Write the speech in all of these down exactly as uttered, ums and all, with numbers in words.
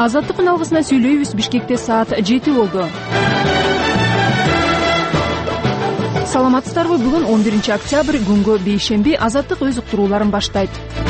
Азаттык алгысына сүйлөйбүз. Бишкекте саат жети болду. Саламатсыздарбы? Бүгүн он биринчи октябрь, күнгө бейшемби. Азаттык өз уктурууларын баштайт.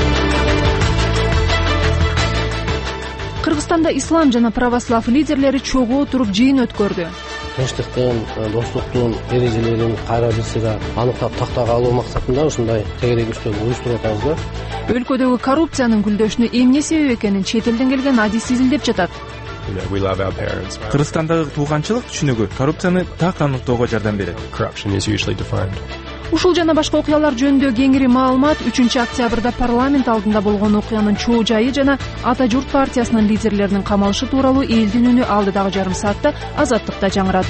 Кыргызстанда ислам жана православ лидерлери чогуу туруп жыйын өткөрдү. Тынчтыктын, достуктун эрежелерин кайра бир сыйра аныктап тактага алуу максатында ушундай тегерегиштер уюштуруп атабыз да. Өлкөдөгү коррупциянын гүлдөшүнө эмне себеп экенин чет элден келген адис изилдеп жатат. Кыргызстандагы тууганчылык түшүнүгү коррупцияны так аныктоого жардам берет. Ушул жана башка окуялар жөнүндө кеңири маалымат үчүнчү октябрда парламент алдында болгон окуянын чоо жайы жана Ата журт партиясынын лидерлеринин камалышы тууралуу элдин үнү алдыдагы жарым саатта Азаттыкта жаңырат.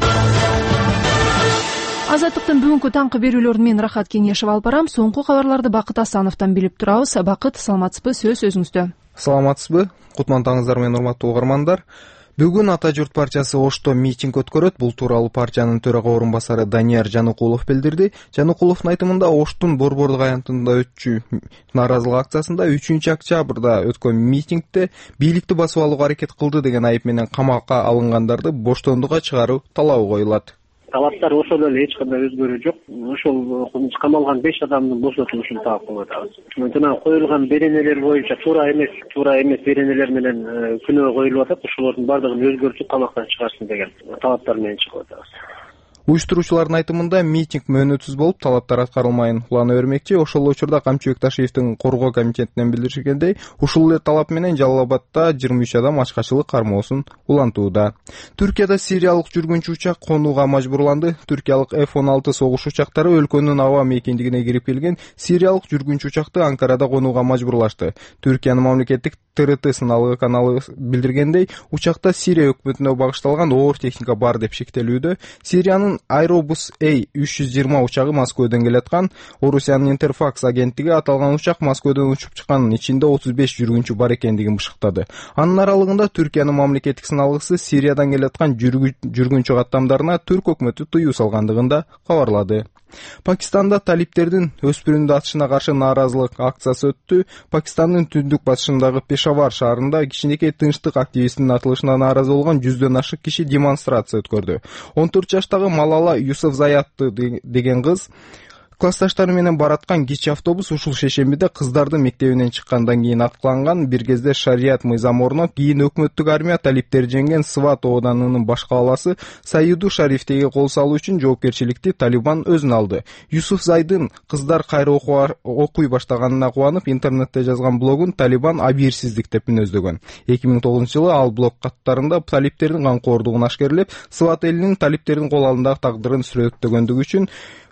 Азаттыктын бүгүнкү таңкы берүүлөрүн мен Рахат Кеңешев алып барам. Соңку кабарларды Бакыт Асановдон билип турабыз. Бакыт, саламатсызбы? Сөз өзүңүздө. Саламатсызбы? Кутман таңыңыздар менен урматтуу угармандар. Бүгүн Ата журт партиясы Ошто митинг өткөрөт. Бул тууралуу партиянын төрага орун басары Данияр Жаныкулов билдирди. Жаныкуловдун айтымында Оштун Борбордук аянтында өтчү нааразылык акциясында үчүнчү октябрда өткөн митингде бийликти басып алууга аракет кылды деген айып менен камакка алынгандарды боштондукка чыгаруу талабы коюлат. Талаптар ошол эле, эч кандай өзгөрүү жок. Ошол камалган беш адамдын бошотулушун талап кылып атабыз. Жана коюлган беренелер боюнча туура эмес, туура эмес беренелер менен күнөө коюлуп атат. Ошолордун бардыгын өзгөртүп камактан чыгарсын деген талаптар менен чыгып атабыз. Уюштуруучулардын айтымында митинг мөөнөтсүз болуп, талаптар аткарылмайын улана бермекчи. Ошол учурда Камчыбек Ташиевдин коргоо комитетинен билдиришкендей, ушул эле талап менен Жалал Абадта жыйырма үч адам ачкачылык кармоосун улантууда. Түркияда сириялык жүргүнчү учак конууга мажбурланды. Түркиялык эф он алты согуш учактары өлкөнүн аба мейкиндигине кирип келген сириялык жүргүнчү учакты Анкарада конууга мажбурлашты. Түркиянын мамлекеттик ТРТ сыналгы каналы билдиргендей, учакта Сирия өкмөтүнө багышталган оор техника бар деп шектелүүдө. Сириянын Аэробус А үч жүз жыйырма учагы Москвадан келаткан. Орусиянын Интерфакс агенттиги аталган учак Москвадан учуп чыкканын ичинде отуз беш жүргүнчү бар экендигин бышыктады. Анын аралыгында Түркиянын мамлекеттик сыналгысы Сириядан келаткан жүргүнчү каттамдарына түрк өкмөтү тыюу салгандыгын да кабарлады. Пакистанда талиптердин өспүрүмдү атышына каршы нааразылык акциясы өттү. Пакистандын түндүк батышындагы Пешавар шаарында кичинекей тынчтык активистинин атылышына нааразы болгон жүздөн ашык киши демонстрация өткөрдү. он төрт жаштагы Малала Юсуфзай аттуу деген кыз классташтары менен бараткан кичи автобус ушул шейшембиде кыздардын мектебинен чыккандан кийин аткыланган. Бир кезде шарият мыйзам орноп, кийин өкмөттүк армия талиптер жеңген Сват ооданынын баш калаасы Саиду Шарифтеги кол салуу үчүн жоопкерчиликти Талибан өзүнө алды. Юсуфзайдын кыздар кайра окуй баштаганына кубанып, интернетте жазган блогун Талибан абийирсиздик деп мүнөздөгөн. эки миң тогузунчу жылы ал блог каттарында талиптердин камкордугун ашкерлеп, Сват элинин талиптердин кол алдындагы тагдырын сүрөттөгөндүгү үчүн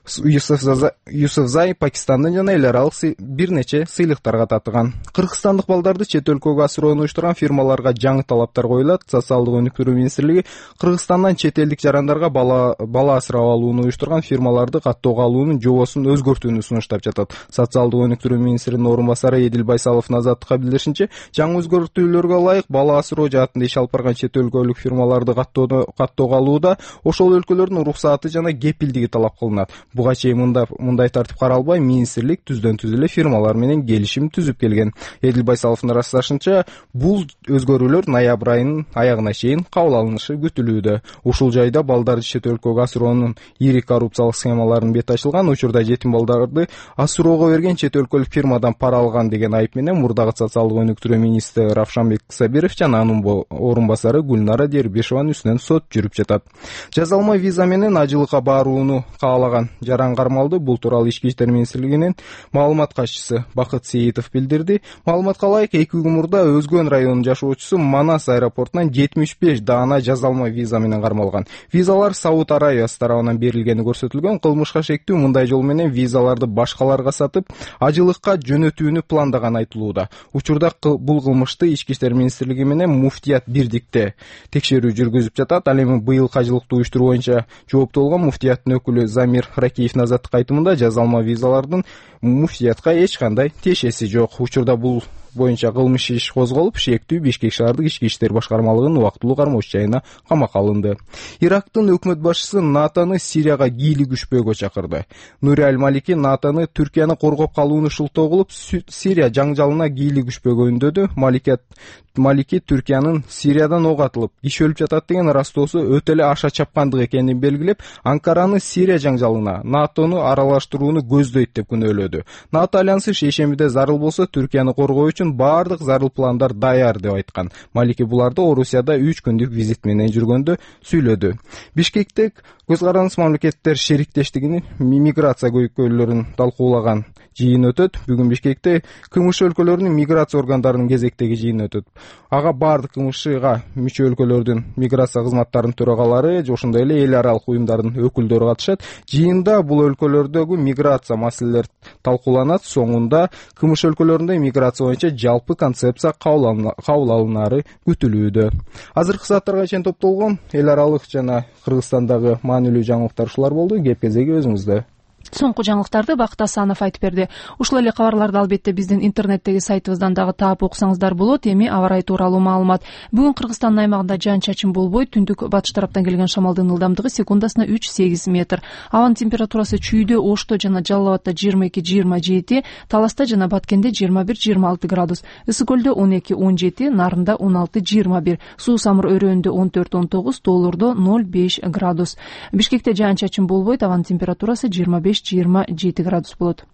Юсуфзай Пакистандын жана эл аралык бир нече сыйлыктарга татыган. Кыргызстандык балдарды чет өлкөгө асыроону уюштурган фирмаларга жаңы талаптар коюлат. Социалдык өнүктүрүү министрлиги Кыргызстандан чет элдик жарандарга бала бала асырап алууну уюштурган фирмаларды каттоого алуунун жобосун өзгөртүүнү сунуштап жатат. Социалдык өнүктүрүү министринин орун басары Эдил Байсаловдун Азаттыкка билдиришинче, жаңы өзгөртүүлөргө ылайык бала асыроо жаатында иш алып барган чет өлкөлүк фирмаларды каттоого алууда ошол өлкөлөрдүн уруксааты жана кепилдиги талап кылынат. Буга чейин мындай мындай тартип каралбай, министрлик түздөн түз эле фирмалар менен келишим түзүп келген. Эдил Байсаловдун ырасташынча, бул өзгөрүүлөр ноябрь айынын аягына чейин кабыл алынышы күтүлүүдө. Ушул жайда балдарды чет өлкөгө асыроонун ири коррупциялык схемаларын бет ачылган. Учурда жетим балдарды асыроого берген чет өлкөлүк фирмадан пара алган деген айып менен мурдагы социалдык өнүктүрүү министри Равшанбек Сабиров жана анын орун басары Гүлнара Дербишеванын үстүнөн сот жүрүп жатат. Жазалма виза менен ажылыкка барууну каалаган жаран кармалды. Бул тууралуу Ички иштер министрлигинин маалымат катчысы Бакыт Сейитов билдирди. Маалыматка ылайык, эки күн мурда Өзгөн районунун жашоочусу Манас аэропортунан жетимиш беш даана жазалма виза менен кармалган. Визалар Сауд Арабиясы тарабынан берилгени көрсөтүлгөн. Кылмышка шектүү мындай жол менен визаларды башкаларга сатып, ажылыкка жөнөтүүнү пландаган айтылууда. Учурда бул кылмышты Ички иштер министрлиги менен муфтият бирдикте текшерүү жүргүзүп жатат. Ал эми быйыл ажылыкты уюштуруу боюнча жооптуу болгон муфтияттын өкүлү Замир Ракиевдин Азаттыкка айтымында, жазалма визалардын муфтиятка эч кандай тиешеси жок. Учурда бул боюнча кылмыш иш козголуп, шектүү Бишкек шаардык ички иштер башкармалыгынын убактылуу кармоочу жайына камакка алынды. Ирактын өкмөт башчысы НАТОну Сирияга кийлик күчпөөгө чакырды. Нури Аль-Малики НАТОну Түркияны коргоп калууну шылтоо кылып, Сирия жаңжалына кийлик күчпөөгө үндөдү. Малики Түркиянын Сириядан ок атылып, киши өлүп жатат деген растоосу өтө эле аша чапкандык экенин белгилеп, Анкараны Сирия жаңжалына НАТОну аралаштырууну көздөйт деп күнөөлөдү. НАТО альянсы шейшембиде зарыл болсо Түркияны коргоо үчүн баардык зарыл пландар даяр деп айткан. Малики буларды Орусияда үч күндүк визит менен жүргөндө сүйлөдү. Бишкектик көз карандыс мамлекеттер шериктештигинин миграция көйгөйлөрүн талкуулаган жыйын өтөт. Бүгүн Бишкекте КМШ өлкөлөрүнүн миграция органдарынын кезектеги жыйыны өтөт. Ага баардык КМШга мүчө өлкөлөрдүн миграция кызматтарынын төрагалары, ошондой эле эл аралык уюмдардын өкүлдөрү катышат. Жыйында бул өлкөлөрдөгү миграция маселелери талкууланат. Соңунда КМШ өлкөлөрүндө миграция боюнча жалпы концепция кабыл алынары күтүлүүдө. Азыркы сааттарга чейин топтолгон эл аралык жана Кыргызстандагы маанилүү жаңылыктар ушулар болду. Кеп кезеги өзүңүздө. Соңку жаңылыктарды Бакыт Асанов айтып берди. Ушул эле кабарларды албетте биздин интернеттеги сайтыбыздан дагы таап окусаңыздар болот. Эми аба ырайы тууралуу маалымат. Бүгүн Кыргызстандын аймагында жаан-чачын болбойт. Түндүк батыш тараптан келген шамалдын ылдамдыгы секундасына үч сегиз метр. Абанын температурасы Чүйдө, Ошто жана Жалал Абадта жыйырма эки жыйырма жети, Таласта жана Баткенде жыйырма бир жыйырма алты градус, Ысык көлдө он эки он жети, Нарында он алты жыйырма бир, Суу Самыр өрөөнүндө он төрт он тогуз, Тоолордо ноль беш градус. Бишкекте жаан-чачын болбойт. Абанын температурасы жыйырма беш жыйырма жети градус болот.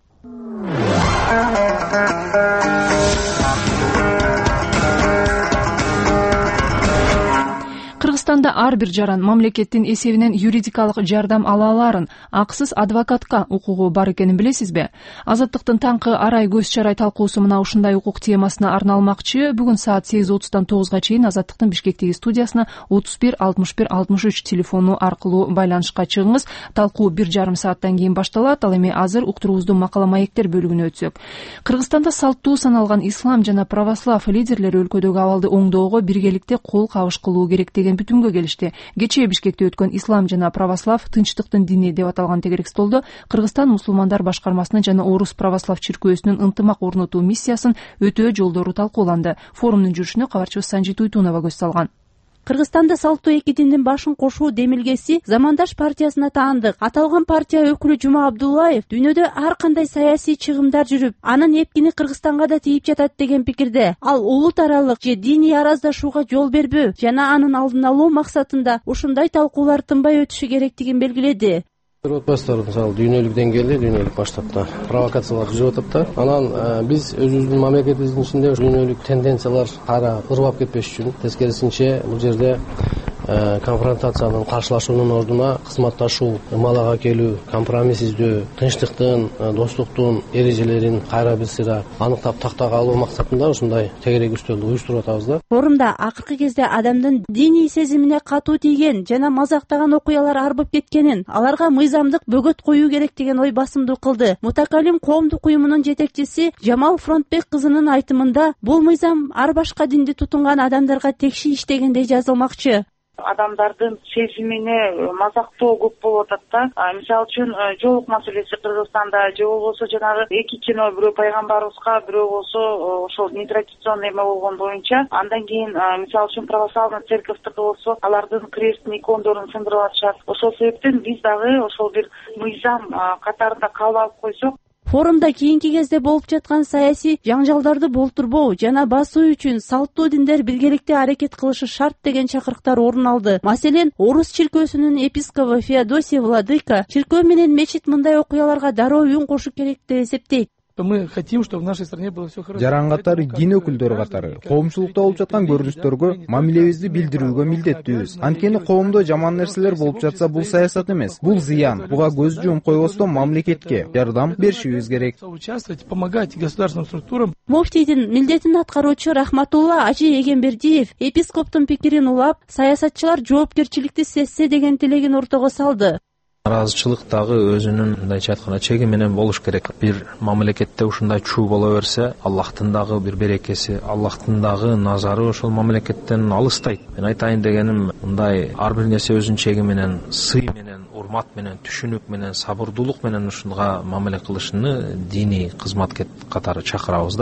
Кыргызстанда ар бир жаран мамлекеттин эсебинен юридикалык жардам ала аларын, акысыз адвокатка укугу бар экенин билесизби? Азаттыктын таңкы арай көз чарай талкуусу мына ушундай укук темасына арналмакчы. Бүгүн саат сегиз отуздан тогузга чейин Азаттыктын Бишкектеги студиясына отуз бир алтымыш бир алтымыш үч телефону аркылуу байланышка чыгыңыз. Талкуу бир жарым сааттан кийин башталат. Ал эми азыр уктуруубуздун макала маектер бөлүгүнө өтсөк. Кыргызстанда салттуу саналган ислам жана православ лидерлери өлкөдөгү абалды оңдоого биргеликте кол кабыш кылуу керек деген бүтүнгө келишти. Кечээ Бишкекте өткөн ислам жана православ тынчтыктын дини деп аталган тегерек столдо Кыргызстан мусулмандар башкармасынын жана Орус православ чиркөөсүнүн ынтымак орнотуу миссиясын өтөө жолдору талкууланды. Форумдун жүрүшүнө кабарчыбыз Санжит Уйтунова көз салган. Кыргызстанда салттуу эки диндин башын кошуу демилгеси Замандаш партиясына таандык. Аталган партия өкүлү Жума Абдуллаев дүйнөдө ар кандай саясий чыгымдар жүрүп, анын эпкини Кыргызстанга да тийип жатат деген пикирде. Ал улут аралык же диний араздашууга жол бербөө жана анын алдын алуу максатында ушундай талкуулар тынбай өтүшү керектигин белгиледи. Отбасылар мисалы дүйнөлүк деңгээлде, дүйнөлүк маштабта провокациялар жүрүп атат да. Анан биз өзүбүздүн мамлекетибиздин ичинде дүйнөлүк тенденциялар кара ырбап кетпеш үчүн тескерисинче бул жерде конфронтациянын, каршылашуунун ордуна кызматташуу, ымалага келүү, компромисс издөө, тынчтыктын, достуктун эрежелерин кайра бир сыйра аныктап тактага алуу максатында ушундай тегерек үстөлдү уюштуруп атабыз да. Форумда акыркы кезде адамдын диний сезимине катуу тийген жана мазактаган окуялар арбып кеткенин, аларга мыйзамдык бөгөт коюу керек деген ой басымдуу кылды. Мутакалим коомдук уюмунун жетекчиси Жамал Фронтбек кызынын айтымында бул мыйзам ар башка динди тутунган адамдарга текши иштегендей жазылмакчы. Адамдардын сезимине мазактоо көп болуп атат да. Мисалы үчүн жоолук маселеси Кыргызстанда же болбосо жанагы эки кино, бирөө пайгамбарыбызга, бирөө болсо ошол нетрадиционный эме болгон боюнча. Андан кийин мисалы үчүн православный церковьтики болсо, алардын крестин икондорун сындырып атышат. Ошол себептен биз дагы ошол бир мыйзам катарында кабыл алып койсок. Форумда кийинки кезде болуп жаткан саясий жаңжалдарды болтурбоо жана басуу үчүн салттуу диндер биргеликте аракет кылышы шарт деген чакырыктар орун алды. Маселен, Орус чиркөөсүнүн епископу Феодосий Владыка чиркөө менен мечит мындай окуяларга дароо үн кошу керек деп эсептейт. Мы хотим, чтобы в нашей стране было все хорошо. Жаран катары дин өкүлдөрү катары коомчулукта болуп жаткан көрүнүштөргө мамилебизди билдирүүгө милдеттүүбүз. Анткени коомдо жаман нерселер болуп жатса, бул саясат эмес, бул зыян. Буга көз жумуп койбостон мамлекетке жардам беришибиз керек. Участвовать, помогать государственным структурам. Муфтийдин милдетин аткаруучу Рахматулла Ажи Эгембердиев эпископтун пикирин улап, саясатчылар жоопкерчиликти сезсе деген тилегин ортого салды. Наразычылык дагы өзүнүн мындайча айтканда чеги менен болуш керек. Бир мамлекетте ушундай чуу боло берсе, Аллахтын дагы бир берекеси, Аллахтын дагы назары ошол мамлекеттен алыстайт. Мен айтайын дегеним, мындай ар бир нерсе өзүнүн чеги менен, сый менен, урмат менен, түшүнүк менен, сабырдуулук менен ушунга мамиле кылышыны диний кызматкер катары чакырабыз да.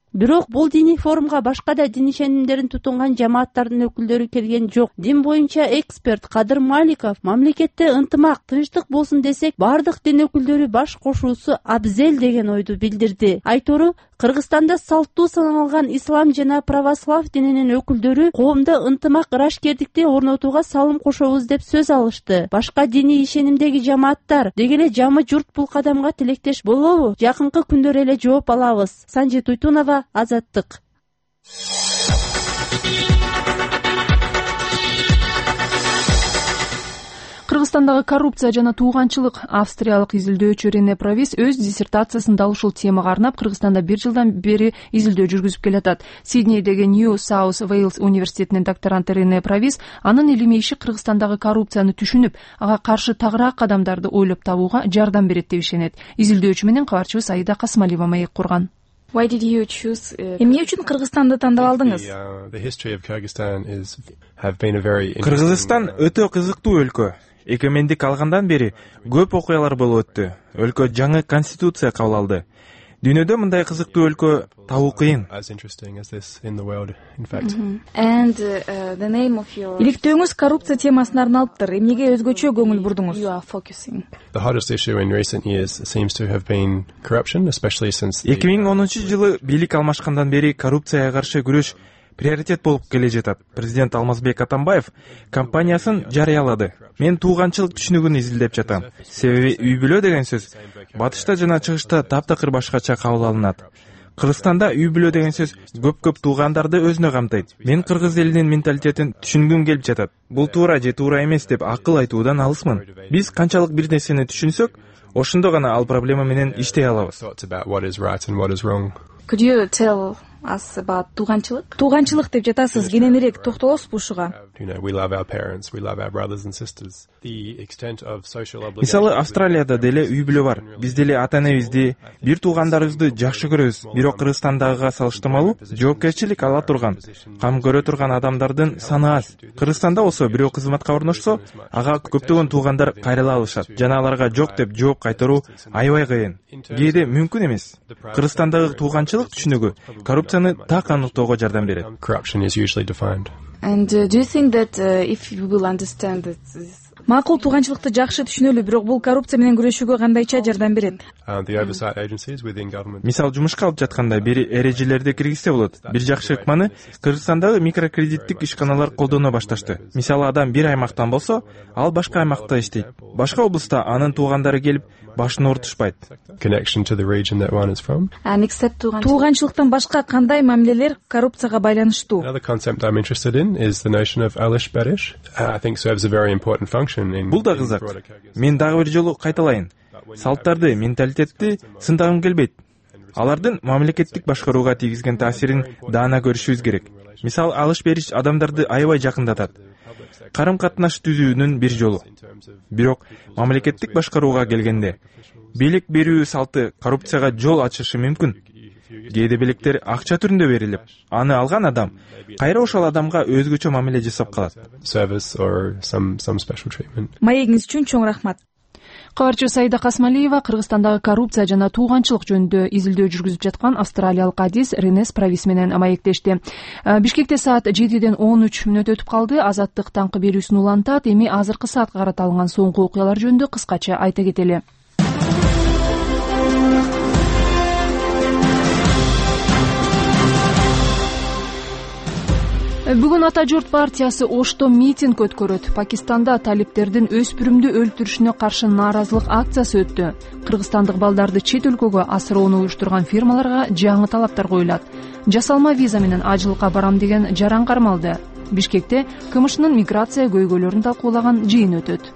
Бирок бул диний форумга башка да дин ишенимдерин тутунган жамааттардын өкүлдөрү келген жок. Дин боюнча эксперт Кадыр Маликов мамлекетте ынтымак, тынчтык болсун десек, бардык дин өкүлдөрү баш кошуусу абзел деген ойду билдирди. Айтору, Кыргызстанда салттуу саналган ислам жана православ дининин өкүлдөрү коомдо ынтымак, ырашкердикти орнотууга салым кошобуз деп сөз алышты. Башка диний ишенимдеги жамааттар деги эле жамы журт бул кадамга тилектеш болобу? Жакынкы күндөр эле жооп алабыз. Санжи Туйтунова, Азаттык. Кыргызстандагы коррупция жана тууганчылык австриялык изилдөөчү Рене Правис өз диссертациясын дал ушул темага арнап Кыргызстанда бир жылдан бери изилдөө жүргүзүп келатат. Сиднейдеги Нью Саус Вейлс университетинин докторанты Рене Правис анын илимий иши Кыргызстандагы коррупцияны түшүнүп, ага каршы тагыраак кадамдарды ойлоп табууга жардам берет деп ишенет. Изилдөөчү менен кабарчыбыз Аида Касмалиева маек курган. Эмне үчүн Кыргызстанды тандап алдыңыз? Кыргызстан өтө кызыктуу өлкө. Эгемендик алгандан бери көп окуялар болуп өттү. Өлкө жаңы конституция кабыл алды. Дүйнөдө мындай кызыктуу өлкө табуу кыйын. Иликтөөңүз коррупция темасына арналыптыр. Эмнеге өзгөчө көңүл бурдуңуз? эки миң онунчу жылы бийлик алмашкандан бери коррупцияга каршы күрөш приоритет болуп келе жатат. Президент Алмазбек Атамбаев кампаниясын жарыялады. Мен тууганчылык түшүнүгүн изилдеп жатам. Себеби үй бүлө деген сөз батышта жана чыгышта таптакыр башкача кабыл алынат. Кыргызстанда үй бүлө деген сөз көп-көп туугандарды өзүнө камтайт. Мен кыргыз элинин менталитетин түшүнгүм келип жатат. Бул туура же туура эмес деп акыл айтуудан алысмын. Биз канчалык бир нерсени түшүнсөк, ошондо гана ал проблема менен иштей алабыз. Тууганчылык? Тууганчылык деп жатасыз, кененирээк токтолосузбу ушуга? Мисалы, Австралияда деле үй бүлө бар. Биз деле ата-энебизди, бир туугандарыбызды жакшы көрөбүз. Бирок Кыргызстандагыга салыштырмалуу жоопкерчилик ала турган, кам көрө турган адамдардын саны аз. Кыргызстанда болсо бирөө кызматка орношсо, ага көптөгөн туугандар кайрыла алышат. Жана аларга жок деп жооп кайтаруу аябай кыйын. Кээде мүмкүн эмес. Кыргызстандагы тууганчылык түшүнүгү коррупцияны так аныктоого жардам берет. Макул, тууганчылыкты жакшы түшүнөлү, бирок бул коррупция менен күрөшүүгө кандайча жардам берет? Мисал, жумушка алып жатканда бир эрежелерди киргизсе болот. Бир жакшы ыкманы Кыргызстандагы микрокредиттик ишканалар колдоно башташты. Мисалы, адам бир аймактан болсо, ал башка аймакта иштейт. Башка облуста анын туугандары келип башын ортушпайт. Тууганчылыктан башка кандай мамилелер коррупцияга байланыштуу? Бул да кызык. Мен дагы бир жолу кайталайын. Салттарды, менталитетти сындагым келбейт. Алардын мамлекеттик башкарууга тийгизген таасирин даана көрүшүбүз керек. Мисал, алыш-бериш адамдарды аябай жакындатат. Карым-катнаш түзүүнүн бир жолу. Бирок мамлекеттик башкарууга келгенде бийлик берүү салты коррупцияга жол ачышы мүмкүн. Кээде бийликтер акча түрүндө берилип, аны алган адам кайра ошол адамга өзгөчө мамиле жасап калат. Маегиңиз үчүн чоң рахмат. Кабарчыбыз Аида Касмалиева Кыргызстандагы коррупция жана тууганчылык жөнүндө изилдөө жүргүзүп жаткан австралиялык адис Рене Правис менен маектешти. Бишкекте саат жетиден он үч мүнөт өтүп калды. Азаттык таңкы берүүсүн улантат. Эми азыркы саатка карата алынган соңку окуялар жөнүндө кыскача айта кетели. Бүгүн Ата журт партиясы Ошто митинг өткөрөт. Пакистанда талиптердин өспүрүмдү өлтүрүшүнө каршы нааразылык акциясы өттү. Кыргызстандык балдарды чет өлкөгө асыроону уюштурган фирмаларга жаңы талаптар коюлат. Жасалма виза менен ажылыкка барам деген жаран кармалды. Бишкекте КМШнын миграция көйгөйлөрүн талкуулаган жыйын өтөт.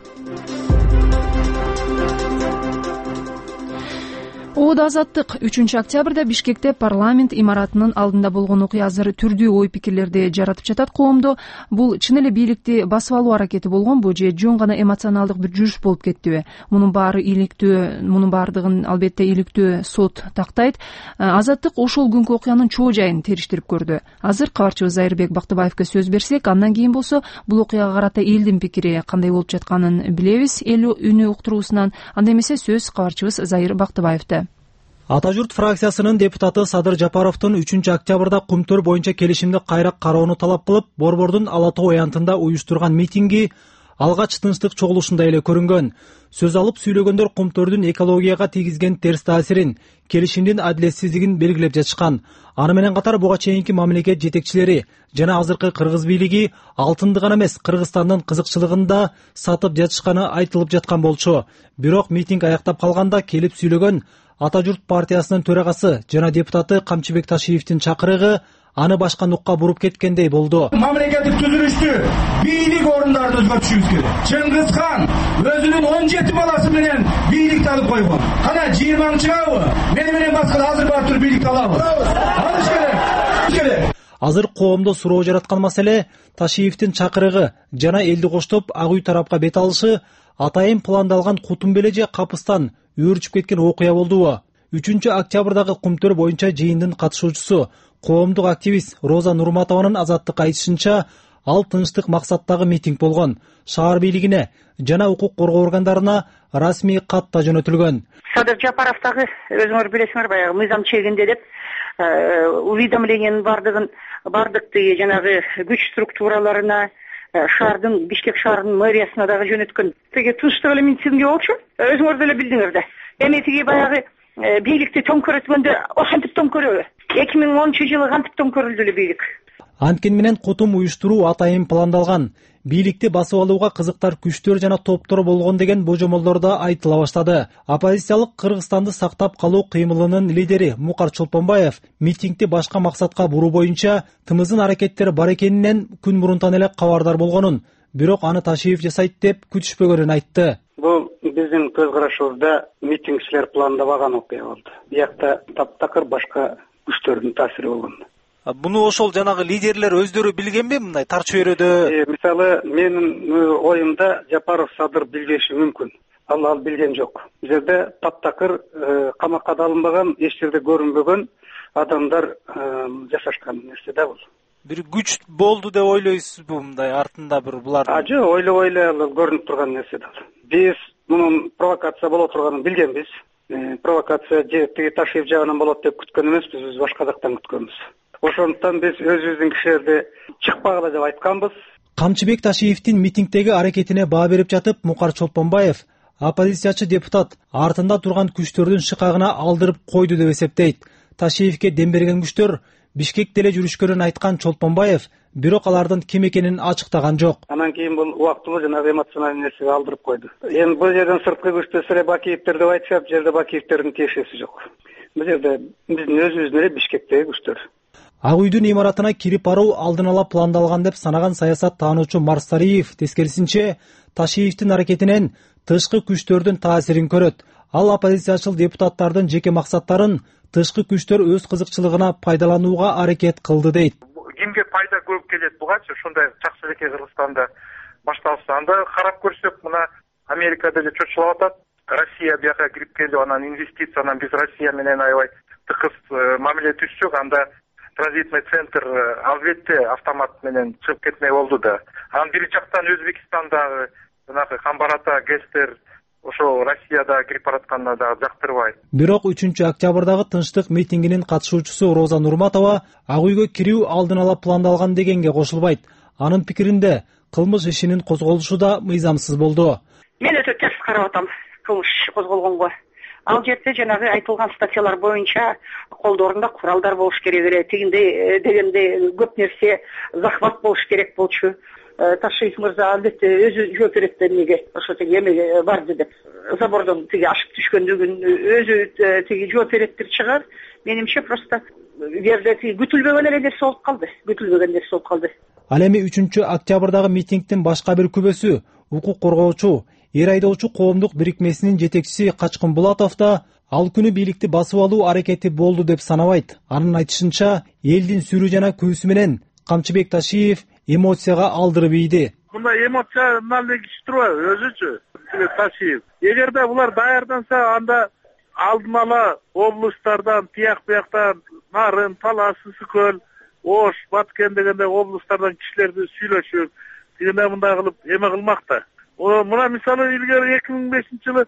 Ода Азаттык үчүнчү октябрда Бишкекте парламент имаратынын алдында болгон окуя азыр түрдүү ой пикирлерди жаратып жатат коомдо. Бул чын эле бийликти басып алуу аракети болгонбу же жөн гана эмоционалдык бир жүрүш болуп кеттиби? Мунун баары иликтөө, мунун баардыгын албетте иликтөө сот тактайт. Азаттык ошол күнкү окуянын чоо жайын териштирип көрдү. Азыр кабарчыбыз Зайырбек Бактыбаевке сөз берсек, андан кийин болсо бул окуяга карата элдин пикири кандай болуп жатканын билебиз. Эл үнү уктуруусунан. Анда эмесе сөз кабарчыбыз Зайыр Бактыбаевде. Ата журт фракциясынын депутаты Садыр Жапаровдун үчүнчү октябрда Кумтөр боюнча келишимди кайра кароону талап кылып, Борбордун Ала Тоо аянтында уюштурган митинги алгач тынчтык чогулушундай эле көрүнгөн. Сөз алып сүйлөгөндөр Кумтөрдүн экологияга тийгизген терс таасирин, келишимдин адилетсиздигин белгилеп жатышкан. Аны менен катар буга чейинки мамлекет жетекчилери жана азыркы кыргыз бийлиги алтынды гана эмес, Кыргызстандын кызыкчылыгын да сатып жатышканы айтылып жаткан болчу. Бирок митинг аяктап калганда келип сүйлөгөн Ата журт партиясынын төрагасы жана депутаты Камчыбек Ташиевдин чакырыгы аны башка нукка буруп кеткендей болду. Мамлекеттик түзүлүштү бийлик орундарын өзгөртүшүбүз керек. Чыңгыз хан өзүнүн он жети баласы менен бийликти алып койгон. Кана жыйырмаңчы чыгабы? Мени менен башка азыр баатыр бийликти алабы? Алыш керек. Азыр коомдо суроо жараткан маселе Ташиевдин чакырыгы жана элди коштоп Ак үй тарапка бет алышы атайын пландалган Кутумбеле же Капыстан өөрчүп кеткен окуя болдубу? үчүнчү октябрдагы Кумтөр боюнча жыйындын катышуучусу коомдук активист Роза Нурматованын Азаттыкка айтышынча, ал тынчтык максаттагы митинг болгон. Шаар бийлигине жана укук коргоо органдарына расмий кат да жөнөтүлгөн. Садыр Жапаровдагы өзүңөр билесиңер, баягы мыйзам чегинде деп уведомлениянын бардыгын бардыкты жанагы күч структураларына, шаардын Бишкек шаарынын мэриясына дагы жөнөткөн. Теге тынчтык эле митинги болчу. Өзүңөр деле билдиңер да. Эми тиги баягы бийликти төңкөрөткөндө ошентип төңкөрөбү? эки миң онунчу жылы кантип төңкөрүлдү эле бийлик? Анткени менен Кутум уюштуруу атайын пландалган. Бийликти басып алууга кызыктар күчтөр жана топтор болгон деген божомолдор да айтыла баштады. Оппозициялык Кыргызстанды сактап калуу кыймылынын лидери Мукар Чолпонбаев митингди башка максатка буруу боюнча тымыздын аракеттери бар экенинен күн мурунтан эле кабардар болгонун, бирок аны Ташиев жасайт деп күтүшпөгөнүн айтты. Бул биздин көз карашыбызда митингчилер пландабаган окуя болду. Биякта таптакыр башка күчтөрдүн таасири болгон. Буну ошол жанагы лидерлер өздөрү билгенби мындай тар чөйрөдө? Мисалы, менин оюмда Жапаров Садыр билбеши мүмкүн. Ал ал билген жок. Бул жерде таптакыр камакка да алынбаган, эч жерде көрүнбөгөн адамдар жашашкан нерсе да бул. Бир күч болду деп ойлойсузбу мындай артында бир булар? А жок, ойлобой эле көрүнүп турган нерсе да. Биз мунун провокация боло турганын билгенбиз. Провокация же тиги Ташиев жагынан болот деп күткөн эмеспиз, биз башка жактан күткөнбүз. Ошондуктан биз өзүбүздүн кишилерди чыкпагыла деп айтканбыз. Камчыбек Ташиевдин митингдеги аракетине баа берип жатып, Мукар Чолпонбаев оппозициячы депутат артында турган күчтөрдүн шыкагына алдырып койду деп эсептейт. Ташиевке дем берген күчтөр Бишкекте эле жүрүшкөнүн айткан Чолпонбаев, бирок алардын ким экенин ачыктаган жок. Анан кийин бул убактылуу жана эмоционалдуу нерсеге алдырып койду. Эми бул жерден сырткы күчтөр эле Бакиевдер деп айтышат, жерде Бакиевдердин тиешеси жок. Бул жерде биздин өзүбүздүн эле Бишкектеги күчтөр. Ак үйдүн имаратына кирип баруу алдын ала пландалган деп санаган саясат таануучу Марсариев тескерисинче Ташиевдин аракетинен тышкы күчтөрдүн таасирин көрөт. Ал оппозициячыл депутаттардын жеке максаттарын тышкы күчтөр өз кызыкчылыгына пайдаланууга аракет кылды дейт. Кимге пайда көп келет бугачы ушундай жакшы элеке Кыргызстанда башталса, анда карап көрсөк, мына Америка деле чочулап атат. Россия бияка кирип келип, анан инвестиция, анан биз Россия менен аябай тыкыз мамиле түзсөк, анда транзитный центр албетте автомат менен чыгып кетмей болду да. Анан бир жактан Өзбекстандагы жанагы Камбар-Ата ГЭСтер ошо Россияда кирип баратканына да жактырбайт. Бирок үчүнчү октябрдагы тынчтык митингинин катышуучусу Роза Нурматова Ак үйгө кирүү алдын ала пландалган дегенге кошулбайт. Анын пикиринде кылмыш ишинин козголушу да мыйзамсыз болду. Мен өтө терс карап атам кылмыш козголгонго. Ал жерде жанагы айтылган статьялар боюнча колдорунда куралдар болуш керек эле, тигиндей дегенде көп нерсе захват болуш керек болчу. Ташиев мырза албетте өзү жооп берет да, эмнеге ошо тиги эмеге барды деп. Забордон тиги ашып түшкөндүгүн өзү тиги жооп береттир чыгар. Менимче просто жерде тиги күтүлбөгөн эле нерсе болуп калды. Күтүлбөгөн нерсе болуп калды. Ал эми үчүнчү октябрдагы митингдин башка бир күбөсү укук коргоочу, эр айдоочу коомдук бирикмесинин жетекчиси Качкын Булатов да ал күнү бийликти басып алуу аракети болду деп санабайт. Анын айтышынча, элдин сүрүү жана күбөсү менен Камчыбек Ташиев эмоцияга алдырып ийди. Мындай эмоционалдуу киши турбайбы өзүчү Ташиев. Эгерде булар даярданса, анда алдын ала облустардан, тияк бияктан, Нарын, Талас, Ысыкөл, Ош, Баткен дегенде облустардан кишилерди сүйлөшүп, тигине мындай кылып эме кылмак да. Мына мисалы илгери эки миң бешинчи жылы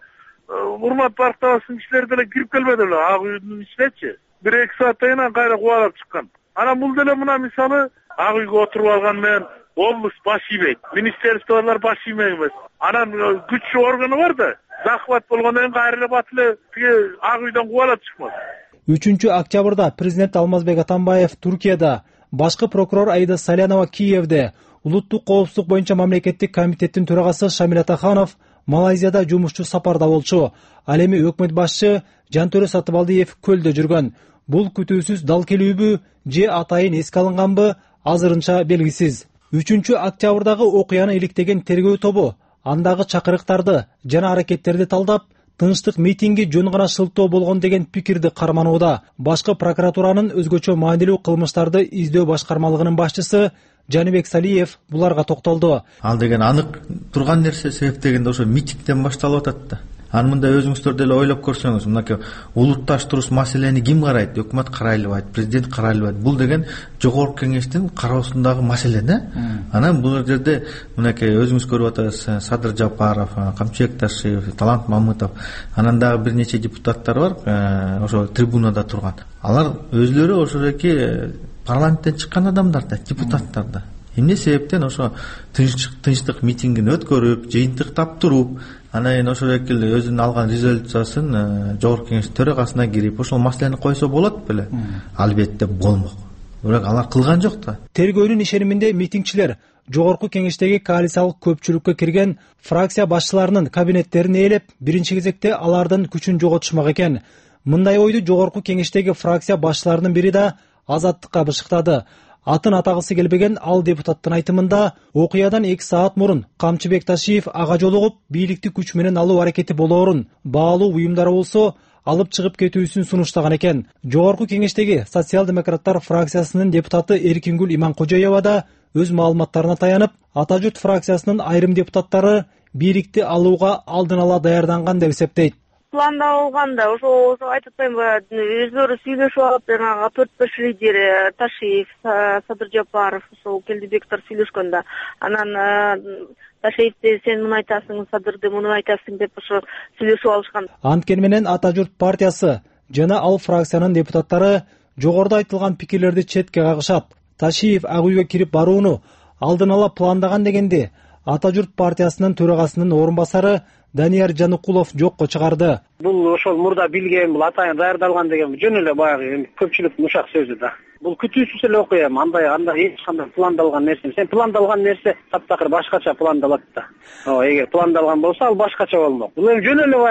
урмат барктабыздын кишилери деле кирип келбеди эле ак үйдүн ичинечи. бир эки сааттан кийин кайра кубалап чыккан. Анан бул деле мына мисалы ак үйгө отуруп алган менен область баш ийбейт, министерстволор баш иймек эмес. Анан күчтүү органы бар да, захват болгондон кийин кайра бат эле тиги ак үйдөн кубалап чыкмак. үчүнчү октябрда президент Алмазбек Атамбаев Туркияда, башкы прокурор Аида Салянова Киевде, улуттук коопсуздук боюнча мамлекеттик комитеттин төрагасы Шамил Атаханов Малайзияда жумушчу сапарда болчу. Ал эми өкмөт башчы Жантөрө Сатыбалдиев көлдө жүргөн. Бул күтүүсүз дал келүүбү же атайын эске алынганбы азырынча белгисиз. үчүнчү октябрдагы окуяны иликтеген тергөө тобу андагы чакырыктарды жана аракеттерди талдап, тынчтык митинги жөн гана шылтоо болгон деген пикирди карманууда. Башкы прокуратуранын өзгөчө маанилүү кылмыштарды издөө башкармалыгынын башчысы Жаныбек Салиев буларга токтолду. Ал деген анык турган нерсе, себеп дегенде ошо митингден башталып атат да. Аны мындай өзүңүздөр деле ойлоп көрсөңүз, мынакей улутташтырууч маселени ким карайт? Өкмөт карай албайт, президент карай албайт. Бул деген жогорку кеңештин кароосундагы маселе да. Анан бул жерде мынакей өзүңүз көрүп атасыз, Садыр Жапаров, Камчыбек Ташиев, Талант Мамытов, анан дагы бир нече депутаттар бар, ошо трибунада турган. Алар өзлөрү ошоки парламенттен чыккан адамдар да, депутаттар да. Эмне себептен ошо тынчтык митингин өткөрүп, жыйынтыктап туруп, анан ошол экили өзүнүн алган резолюциясын жогорку кеңеш төрагасына кирип, ошол маселени койсо болот беле? Албетте болмок. Бирок алар кылган жок да. Тергөөнүн ишениминде митингчилер жогорку кеңештеги коалициялык көпчүлүккө кирген фракция башчыларынын кабинеттерин ээлеп, биринчи кезекте алардын күчүн жоготушмак экен. Мындай ойду жогорку кеңештеги фракция башчыларынын бири да Азаттыкка бышыктады. Атын атагысы келбеген ал депутаттын айтымында окуядан эки саат мурун Камчыбек Ташиев ага жолугуп, бийликти күч менен алуу аракети болоорун, баалуу уюмдары болсо алып чыгып кетүүсүн сунуштаган экен. Жогорку кеңештеги социал-демократтар фракциясынын депутаты Эркингүл Иманкожоева да өз маалыматтарына таянып, Ата журт фракциясынын айрым депутаттары бийликти алууга алдын ала даярданган деп эсептейт. Пландалганда ошо айтып атпаймынбы, өздөрү сүйлөшүп алып, жанагы төрт беш лидер Ташиев, Садыр Жапаров, ошол Келдибектер сүйлөшкөндө, анан Ташиевди сен муну айтасың, Садырды муну айтасың деп ошо сүйлөшүп алышкан. Анткени менен Ата журт партиясы жана ал фракциянын депутаттары жогоруда айтылган пикирлерди четке кагышат. Ташиев ак үйгө кирип барууну алдын ала пландаган дегенди Ата журт партиясынын төрагасынын орун басары Данияр Жаныкулов жокко чыгарды. Бул ошол мурда билген, бул атайын даярдалган деген жөн эле баягы көпчүлүктүн ушак сөзү да. Бул күтүүсүз эле окуя, андай андай эч кандай пландалган нерсе. Сен пландалган нерсе таптакыр башкача пландалат да. Ооба, эгер пландалган болсо ал башкача болмок. Бул эми жөн эле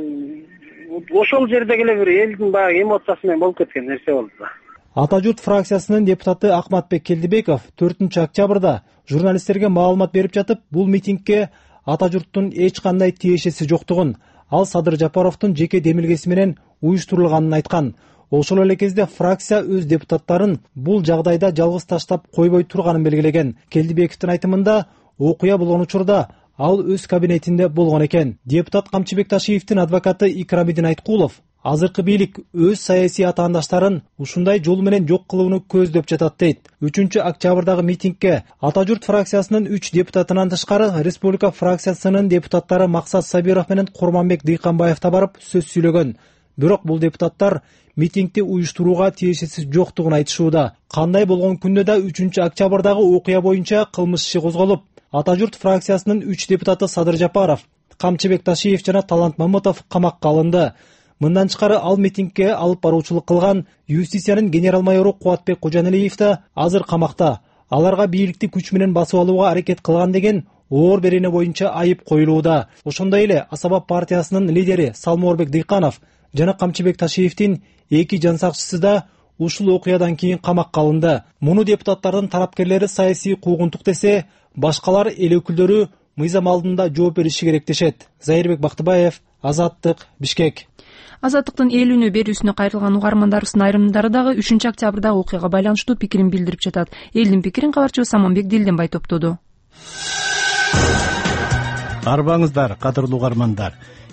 баягы ошол жердеги эле бир элдин баягы эмоциясы менен болуп кеткен нерсе болду да. Ата журт фракциясынын депутаты Акматбек Келдибеков төртүнчү октябрда журналисттерге маалымат берип жатып, бул митингге Ата журттун эч кандай тиешеси жоктугун, ал Садыр Жапаровдун жеке демилгеси менен уюштурулганын айткан. Ошол эле кезде фракция өз депутаттарын бул жагдайда жалгыз таштап койбой турганын белгилеген. Келдибековдун айтымында окуя болгон учурда ал өз кабинетинде болгон экен. Депутат Камчыбек Ташиевдин адвокаты Икрамидин Айткулов азыркы бийлик өз саясий атаандаштарын ушундай жол менен жок кылууну көздөп жатат дейт. үчүнчү октябрдагы митингге Ата журт фракциясынын үч депутатынан тышкары Республика фракциясынын депутаттары Максат Сабиров менен Курманбек Дыйканбаев да барып сөз сүйлөгөн. Бирок бул депутаттар митингди уюштурууга тиешеси жоктугун айтышууда. Кандай болгон күндө да үчүнчү октябрдагы окуя боюнча кылмыш иши козголуп, Ата журт фракциясынын үч депутаты Садыр Жапаров, Камчыбек Ташиев жана Талант Мамытов камакка алынды. Мындан тышкары ал митингге алып баруучулук кылган юстициянын генерал майору Кубатбек Кожаналиев да азыр камакта. Аларга бийликти күч менен басып алууга аракет кылган деген оор берене боюнча айып коюлууда. Ошондой эле Асаба партиясынын лидери Салморбек Дыйканов жана Камчыбек Ташиевдин эки жан сакчысы да ушул окуядан кийин камакка алынды. Муну депутаттардын тарапкерлери саясий куугунтук десе, башкалар эл өкүлдөрү мыйзам алдында жооп бериши керек дешет. Зайырбек Бактыбаев, Азаттык, Бишкек. Азаттыктын эл үнү берүүсүнө кайрылган угармандарыбыздын айрымдары дагы үчүнчү октябрдагы окуяга байланыштуу пикирин билдирип жатат. Элдин пикирин кабарчыбыз Самонбек Дилденбай топтоду. Арбаңыздар, кадырлуу угармандар.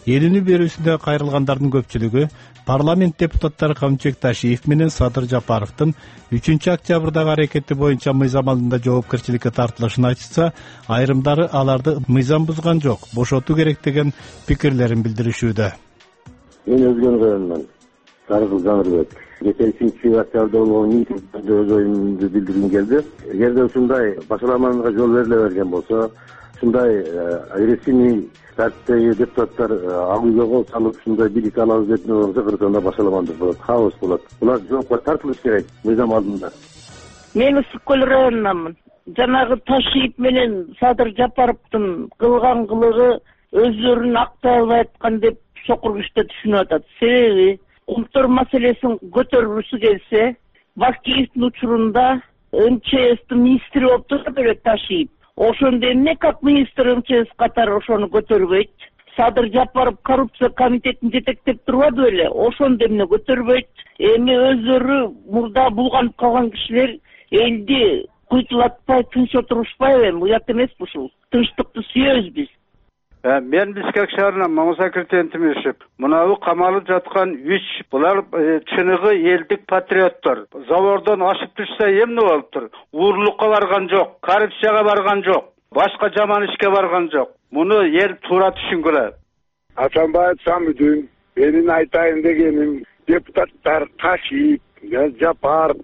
элүүнү берүүсүндө кайрылгандардын көпчүлүгү парламент депутаттары Камчыбек Ташиев менен Садыр Жапаровдун үчүнчү октябрдагы аракети боюнча мыйзам алдында жоопкерчиликке тартылышын айтышса, айрымдары аларды мыйзам бузган жок, бошотуу керек деген пикирлерин билдиришүүдө. Мен өзгөн коюммун. Саргыл Жаңырбек. Жетинчи октябрда болгон митингде өз оюмду билдиргим келди. Эгерде ушундай башаламанга жол бериле берген болсо, ушундай агрессивный тартиптеги депутаттар ак үйгө кол салып ушундай бийлик алабыз деп болсо, Кыргызстанда башаламандык болот, хаос болот. Булар жоопко тартылыш керек мыйзам алдында. Мен Ысык көл районунанмын. Жанагы Ташиев менен Садыр Жапаровдун кылган кылыгы өздөрүн актабай айткан деп чокур күчтө түшүнүп атат. Себеби Кумтөр маселесин көтөргүсү келсе, Бакиевдин учурунда эм че эстин министри болуп тура берет Ташиев. Ошондо эмне как министр эм че эс катары ошону көтөрбөйт? Садыр Жапаров коррупция комитетин жетектеп турбады беле? Ошондо эмне көтөрбөйт? Эми өздөрү мурда булганып калган кишилер элди куйтулатпай тынч отурушпайбы? Уят эмеспи ушул? Тынчтыкты сүйөбүз биз. Мен Бишкек шаарынан Мамасакир Тентимишев. Мынабу камалып жаткан үч булар чыныгы элдик патриоттор. Заводдон ашып түшсө эмне болуптур? Уурлукка барган жок, коррупцияга барган жок, башка жаман ишке барган жок. Муну эл туура түшүнгүлө. Атамбаев Самидин, менин айтайын дегеним, депутаттар Ташиев, Жапаров,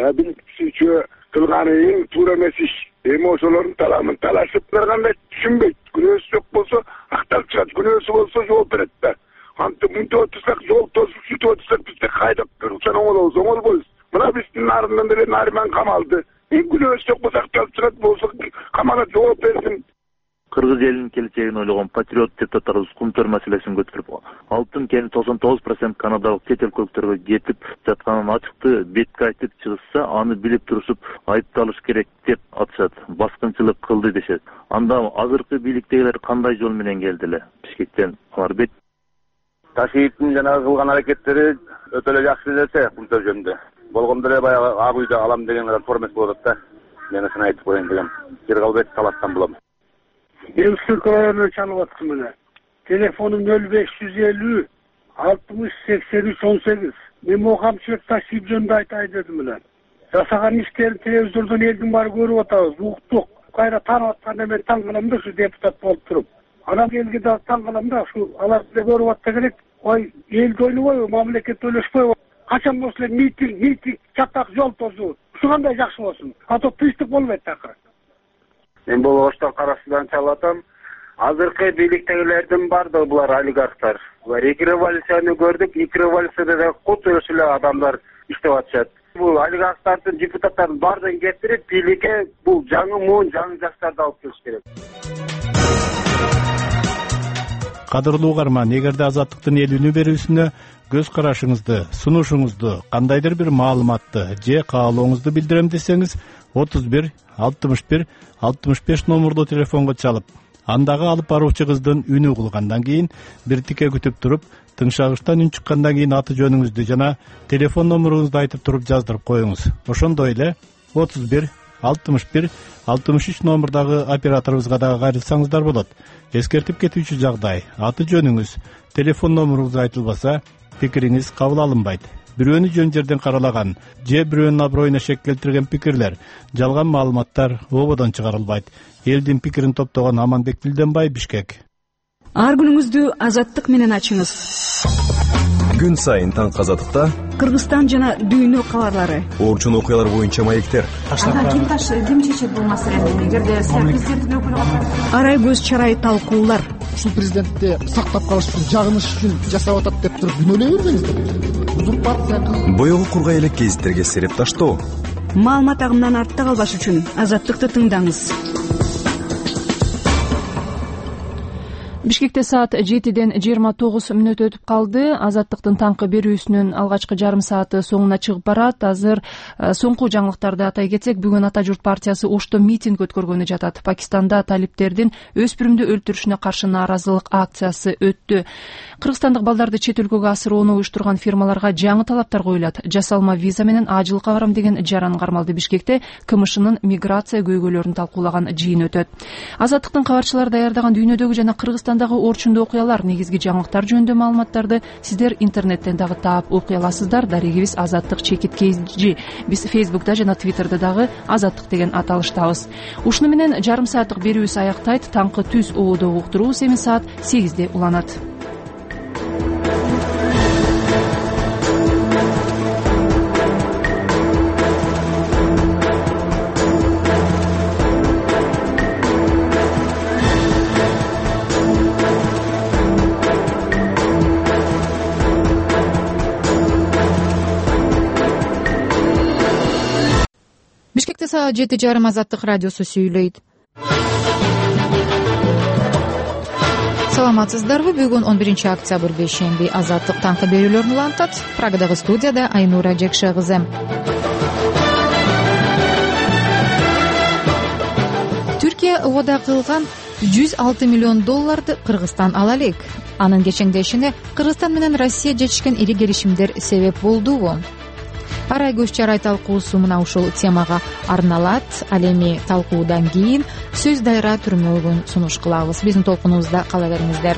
билчү кылганы эң туура эмес иш. Эми ошолордун таламын талашып барганда түшүнбөйт. Күнөөсү жок болсо акталып чыгат, күнөөсү болсо жооп берет да. Антип мынтип отурсак, жол тосуп сүйтүп отурсак, бизде кайдап көрүлсө оңолобуз, оңолбойбуз. Мына биздин нарындан деле Нариман камалды. Эң күнөөсү жок болсо акталып чыгат болсо, камалга жооп берсин. Кыргыз элинин келечегин ойлогон патриот депутаттарыбыз Кумтөр маселесин көтөрүп, алтын кени токсон тогуз процент Канадалык чет эл көлүктөргө кетип жатканын ачыкты бетке айтып чыгышса, аны билип турушуп айыпталыш керек деп атышат. Баскынчылык кылды дешет. Анда азыркы бийликтегилер кандай жол менен келди эле? Бишкектен Омарбек. Ташиевдин жанагы кылган аракеттери өтө эле жакшы нерсе Кумтөр жөнүндө. Болгондо эле баягы ак үйдө алам деген формасы болот да. Мен ошону айтып коеюн дегем. Жыргалбек талаптан булам. Мен Ысык районунан чалып аттым эле. Телефонум нөл беш жүз элүү алтымыш сексен үч он сегиз. Мен Камчыбек Ташиев жөнүндө айтайын дедим эле. Жасаган иштерин телевизордон элдин баары көрүп атабыз, уктук. Кайра таанып атканда мен таң калам да, ушу депутат болуп туруп. Анан элге да таң калам да, ушу алар деле көрүп атса керек. Ой, элди ойлобойбу, мамлекетти ойлошпойбу? Качан болсо эле митинг, митинг, чатак жол тосуу. Ушу кандай жакшы болсун. А то тынчтык болбойт акыры. Мен бул Оштон карасынан чалып атам. Азыркы бийликтегилердин бардыгы булар олигархтар. Булар эки революцияны көрдүк, эки революцияда да кут ошол эле адамдар иштеп атышат. Бул олигархтардын депутаттарын бардыгын кетирип, бийликке бул жаңы муун, жаңы жаштарды алып келиш керек. Кадырлуу угарман, эгерде Азаттыктын элүүнү берүүсүнө көз карашыңызды, сунушуңузду, кандайдыр бир маалыматты же каалооңузду билдирем десеңиз, отуз бир алтымыш бир алтымыш беш номурдуу телефонго чалып, андагы алып баруучу кыздын үнү угулгандан кийин бир тике күтүп туруп, тыңшагычтан үн чыккандан кийин аты жөнүңүздү жана телефон номуруңузду айтып туруп жаздырып коюңуз. Ошондой эле отуз бир алтымыш бир алтымыш үч номурдагы операторубузга дагы кайрылсаңыздар болот. Эскертип кетүүчү жагдай: аты жөнүңүз, телефон номуруңуз айтылбаса, пикириңиз кабыл алынбайт. Бирөөнү жөн жерден каралаган же бирөөнүн аброюна шек келтирген пикирлер, жалган маалыматтар ободон чыгарылбайт. Элдин пикирин топтогон Аманбек Билденбай, Бишкек. Ар күнүңүздү Азаттык менен ачыңыз. Күн сайын таңкы Азаттыкта Кыргызстан жана дүйнө кабарлары, орчун окуялар боюнча маектер. Ким ташты, ким чечет бул маселени? Эгерде президенттин өкүлү катары арай көз чарай талкуулар. Ушул президентти сактап калыш үчүн, жагыныш үчүн жасап атат деп туруп күнөөлөй бербеңиздер. Узурпация. Боёгу кургай элек гезиттерге сереп таштоо. Маалымат агымынан артта калбаш үчүн Азаттыкты тыңдаңыз. Бишкекте саат жетиден жыйырма тогуз мүнөт өтүп калды. Азаттыктын таңкы берүүсүнүн алгачкы жарым сааты соңуна чыгып барат. Азыр соңку жаңылыктарды атай кетсек, бүгүн Ата журт партиясы Ошто митинг өткөргөнү жатат. Пакистанда талиптердин өспүрүмдү өлтүрүшүнө каршы нааразылык акциясы өттү. Кыргызстандык балдарды чет өлкөгө асырууну уюштурган фирмаларга жаңы талаптар коюлат. Жасалма виза менен ажылыкка барам деген жаран кармалды. Бишкекте КМШнын миграция көйгөйлөрүн талкуулаган жыйын өтөт. Азаттыктын кабарчылары даярдаган дүйнөдөгү жана Кыргызстан Кыргызстандагы орчундуу окуялар, негизги жаңылыктар жөнүндө маалыматтарды сиздер интернеттен дагы таап окуй аласыздар. Дарегибиз Азаттык чекит kg. Биз Фейсбукта жана Твиттерде дагы Азаттык деген аталыштабыз. Ушуну менен жарым сааттык берүүбүз аяктайт. Таңкы түз оодо уктуруубуз эми саат сегизде уланат. Бишкекте саат жети жарым Азаттык радиосу сүйлөйт. Саламатсыздарбы? Бүгүн он биринчи октябрь бейшемби. Азаттык таңкы берүүлөрүн улантат. Прагадагы студияда Айнура Жекше кызы. Түркия убада кылган жүз алты миллион долларды Кыргызстан ала элек. Анын кечеңдешине Кыргызстан менен Россия жетишкен ири келишимдер себеп болдубу? Арай көз чарай талкуусу мына ушул темага арналат. Ал эми талкуудан кийин сөз дайра түрмөгүн сунуш кылабыз. Биздин толкунубузда кала бериңиздер.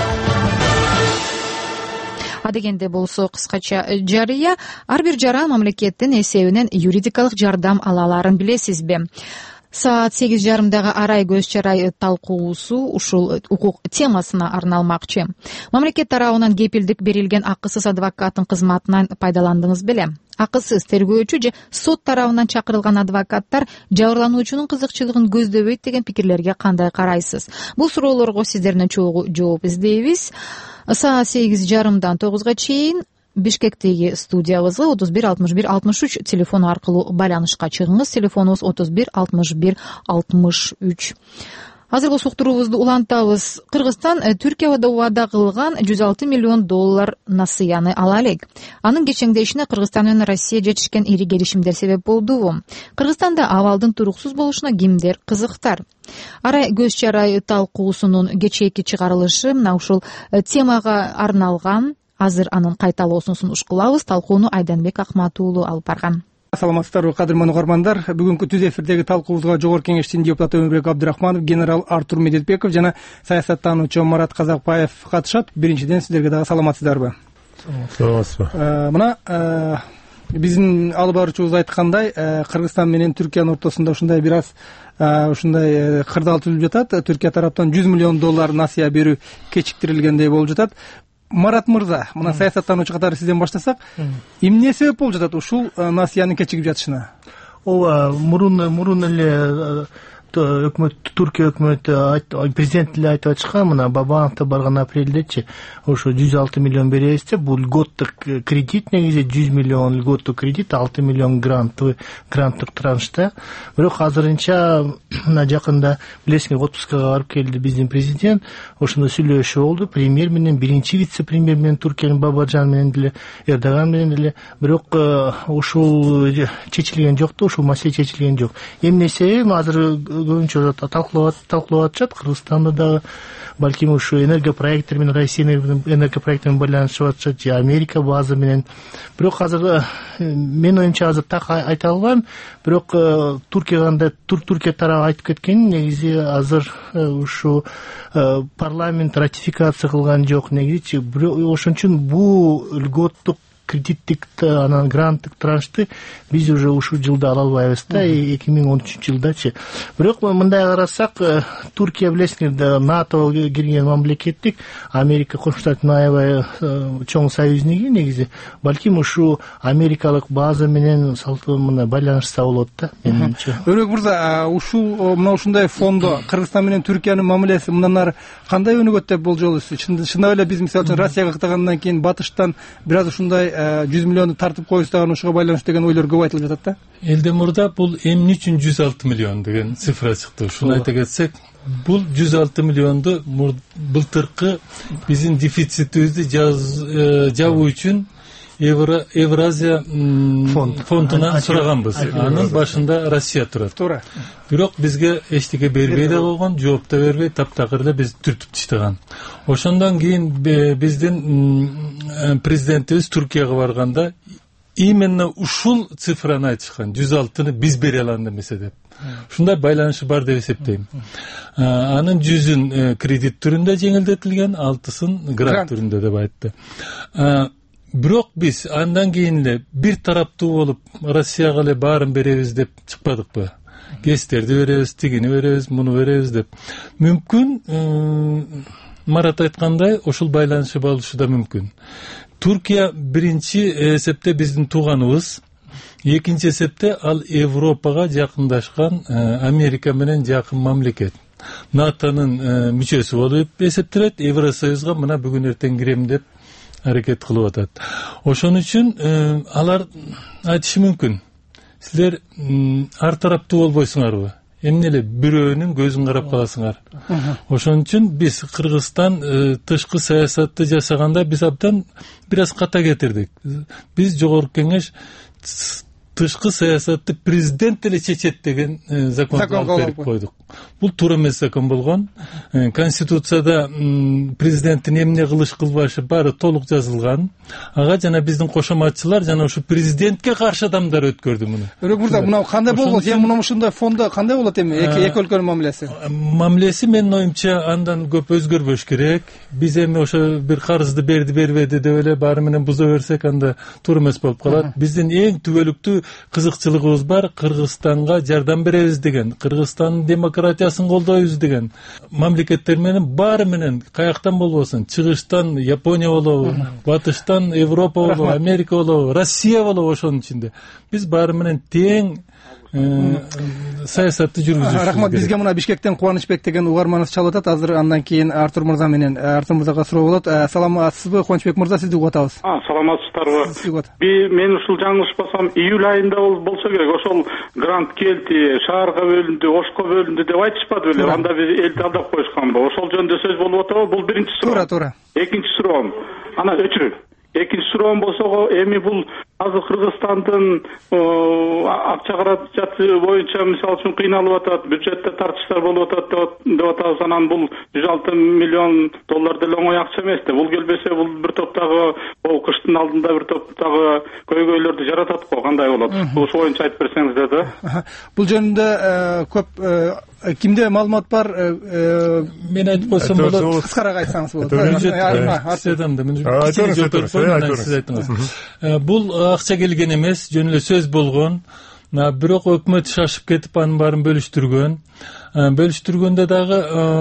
Адегенде болсо кыскача жарыя ар бир жаран мамлекеттин эсебинен юридикалык жардам ала аларын билесизби? Саат сегиз жарымдагы арай көз чарай талкуусу ушул укук темасына арналмакчы. Мамлекет тарабынан кепилдик берилген акысыз адвокаттын кызматынан пайдаландыңыз беле? Акысыз тергөөчү же сот тарабынан чакырылган адвокаттар жабырлануучунун кызыкчылыгын көздөбөйт деген пикирлерге кандай карайсыз? Бул суроолорго сиздерден чогуу жооп издейбиз. Саат сегиз жарымдан тогузга чейин Бишкектеги студиябызга отуз бир алтымыш бир алтымыш үч телефону аркылуу байланышка чыгыңыз. Телефонубуз отуз бир алтымыш бир алтымыш үч. Азыркы суктуруубузду улантабыз. Кыргызстан Түркияда убада кылган жүз алты миллион доллар насыяны ала элек. Анын кечеңдешине Кыргызстан менен Россия жетишкен ири келишимдер себеп болдубу? Кыргызстанда абалдын туруксуз болушуна кимдер кызыктар? Арай көз чарай талкуусунун кечээки чыгарылышы мына ушул темага арналган. Азыр анын кайталоосун сунуш кылабыз. Талкууну Айданбек Акмат уулу алып барган. Саламатсыздарбы, кадырман угармандар. Бүгүнкү түз эфирдеги талкуубузга Жогорку Кеңештин депутаты Өмүрбек Абдырахманов, генерал Артур Медетбеков жана саясаттануучу Марат Казакбаев катышат. Биринчиден сиздерге дагы саламатсыздарбы? Саламатсызбы. Мына биздин алып баруучубуз айткандай, Кыргызстан менен Түркиянын ортосунда ушундай бир аз ушундай кырдаал түзүлүп жатат. Түркия тараптан жүз миллион доллар насыя берүү кечиктирилгендей болуп жатат. Марат мырза, мына саясаттануучу катары сизден баштасак, эмне себеп болуп жатат ушул насыянын кечигип жатышына? Ооба, мурун мурун эле өкмөт, Түркия өкмөтү, президент эле айтып атышкан, мына Бабановго барган апрелдечи, ошо жүз алты миллион беребиз деп, бул льготтук кредит, негизи жүз миллион льготтук кредит, алты миллион гранттуу гранттык траншта. Бирок азырынча мына жакында билесиңер отпускага барып келди биздин президент, ошондо сүйлөшүү болду, премьер менен, биринчи вице-премьер менен, Түркиянын Бабаджан менен деле, Эрдоган менен деле, бирок ушул чечилген жок да, ушул маселе чечилген жок. Эмне себеби азыр көбүнчө талкуулап атышат. Кыргызстанда дагы балким ушу энергопроекттер менен, Россия энергопроекттер менен байланышып атышат, же Америка база менен. Бирок азыр мен оюмча азыр так айта албайм. Бирок Туркияда Туркия тарабы айтып кеткен, негизи азыр ушу парламент ратификация кылган жок, негизи ошон үчүн бул льготтук кредиттик анан гранттык траншты биз уже ушул жылда ала албайбыз да, эки миң он үчүнчү жылдачы. Бирок мындай карасак, Туркия билесиңер НАТОго кирген мамлекеттик, Америка Коңшу Штаттын аябай чоң союзники, негизи балким ушу америкалык база менен мына байланышса болот да, менимче. Өрөк мырза, ушул мына ушундай фондо Кыргызстан менен Түркиянын мамилеси мындан ары кандай өнүгөт деп болжолойсуз? Чындап эле биз мисалы үчүн Россияга каттагандан кийин батыштан бир аз ушундай жүз миллионду тартып коюштаган ушуга байланыштуу деген ойлор көп айтылып жатат да. Элде мурда бул эмне үчүн жүз алты миллион деген цифра чыкты. Ушуну айта кетсек, бул жүз алты миллионду былтыркы биздин дефицитибизди жабуу үчүн Евразия фондуна сураганбыз. Анын башында Россия турат. Туура. Бирок бизге эчтеке бербей да койгон, жооп да бербей, таптакыр эле биз түртүп таштаган. Ошондон кийин биздин президентибиз Түркияга барганда именно ушул цифраны айтышкан, жүз алтыны биз бере алам эмесе деп. Ушундай байланышы бар деп эсептейм. Анын жүзүн кредит түрүндө жеңилдетилген, алтысын грант түрүндө деп айтты. Бирок биз андан кийин эле бир тараптуу болуп Россияга эле баарын беребиз деп чыкпадыкпы? Гестерди беребиз, тигини беребиз, муну беребиз деп. Мүмкүн Марат айткандай, ошол байланышы болушу да мүмкүн. Туркия биринчи эсепте биздин тууганыбыз, экинчи эсепте ал Европага жакындашкан Америка менен жакын мамлекет. НАТОнун мүчөсү болуп эсептелет, Евросоюзга мына бүгүн эртең кирем деп аракет кылып атат. Ошон үчүн алар айтышы мүмкүн. Силер ар тараптуу болбойсуңарбы? Эмне эле бирөөнүн көзүн карап каласыңар. Ошон үчүн биз Кыргызстан тышкы саясатты жасаганда биз абдан бир аз ката кетирдик. Биз жогорку кеңеш тышкы саясатты президент эле чечет деген закон алып берип койдук. Бул туура эмес закон болгон. Конституцияда президенттин эмне кылыш кылбашы баары толук жазылган. Ага жана биздин кошоматчылар жана ушу президентке каршы адамдар өткөрдү муну. Өрөк мырза, мына кандай болгон? Сен мына ушундай фондо кандай болот эми? Эки өлкөнүн мамилеси. Мамилеси менин оюмча андан көп өзгөрбөш керек. Биз эми ошо бир карызды берди, бербеди деп эле баары менен буза берсек, анда туура эмес болуп калат. Биздин эң түбөлүктүү кызыкчылыгыбыз бар, Кыргызстанга жардам беребиз деген, Кыргызстандын демократиясын колдойбуз деген. Мамлекеттер менен баары менен каяктан болбосун, чыгыштан Япония болобу, батыштан Европа болобу, Америка болобу, Россия болобу, ошонун ичинде биз баары менен тең саясатты жүргүзүш. Рахмат. Бизге мына Бишкектен Кубанычбек деген угарманыбыз чалып атат. Азыр андан кийин Артур мырза менен Артур мырзага суроо болот. Саламатсызбы, Кубанычбек мырза, сизди угуп атабыз. Саламатсыздарбы? Мен ушул жаңылышпасам июль айында болсо керек, ошол грант келди, шаарга бөлүндү, Ошко бөлүндү деп айтышпады беле? Анда биз элди алдап коюшканбы? Ошол жөнүндө сөз болуп атабы? Бул биринчи суроо. Туура, туура. Экинчи суроом. Ана өчүрү. Экинчи суроом болсо, эми бул азыр Кыргызстандын акча каражаты боюнча мисалы үчүн кыйналып атат, бюджетте тартыштар болуп атат деп атабыз. Анан бул жүз алты миллион доллар деле оңой акча эмес да. Бул келбесе, бул бир топтогу кыштын алдында бир топтогу көйгөйлөрдү жаратат го. Кандай болот? Ошол боюнча айтып берсеңиздер да. Бул жөнүндө көп кимде маалымат бар? Мен айтып койсом болот. Кыскараак айтсаңыз болот. Бул акча келген эмес, жөн эле сөз болгон. Бирок өкмөт шашып кетип анын баарын бөлүштүргөн. Бөлүштүргөндө дагы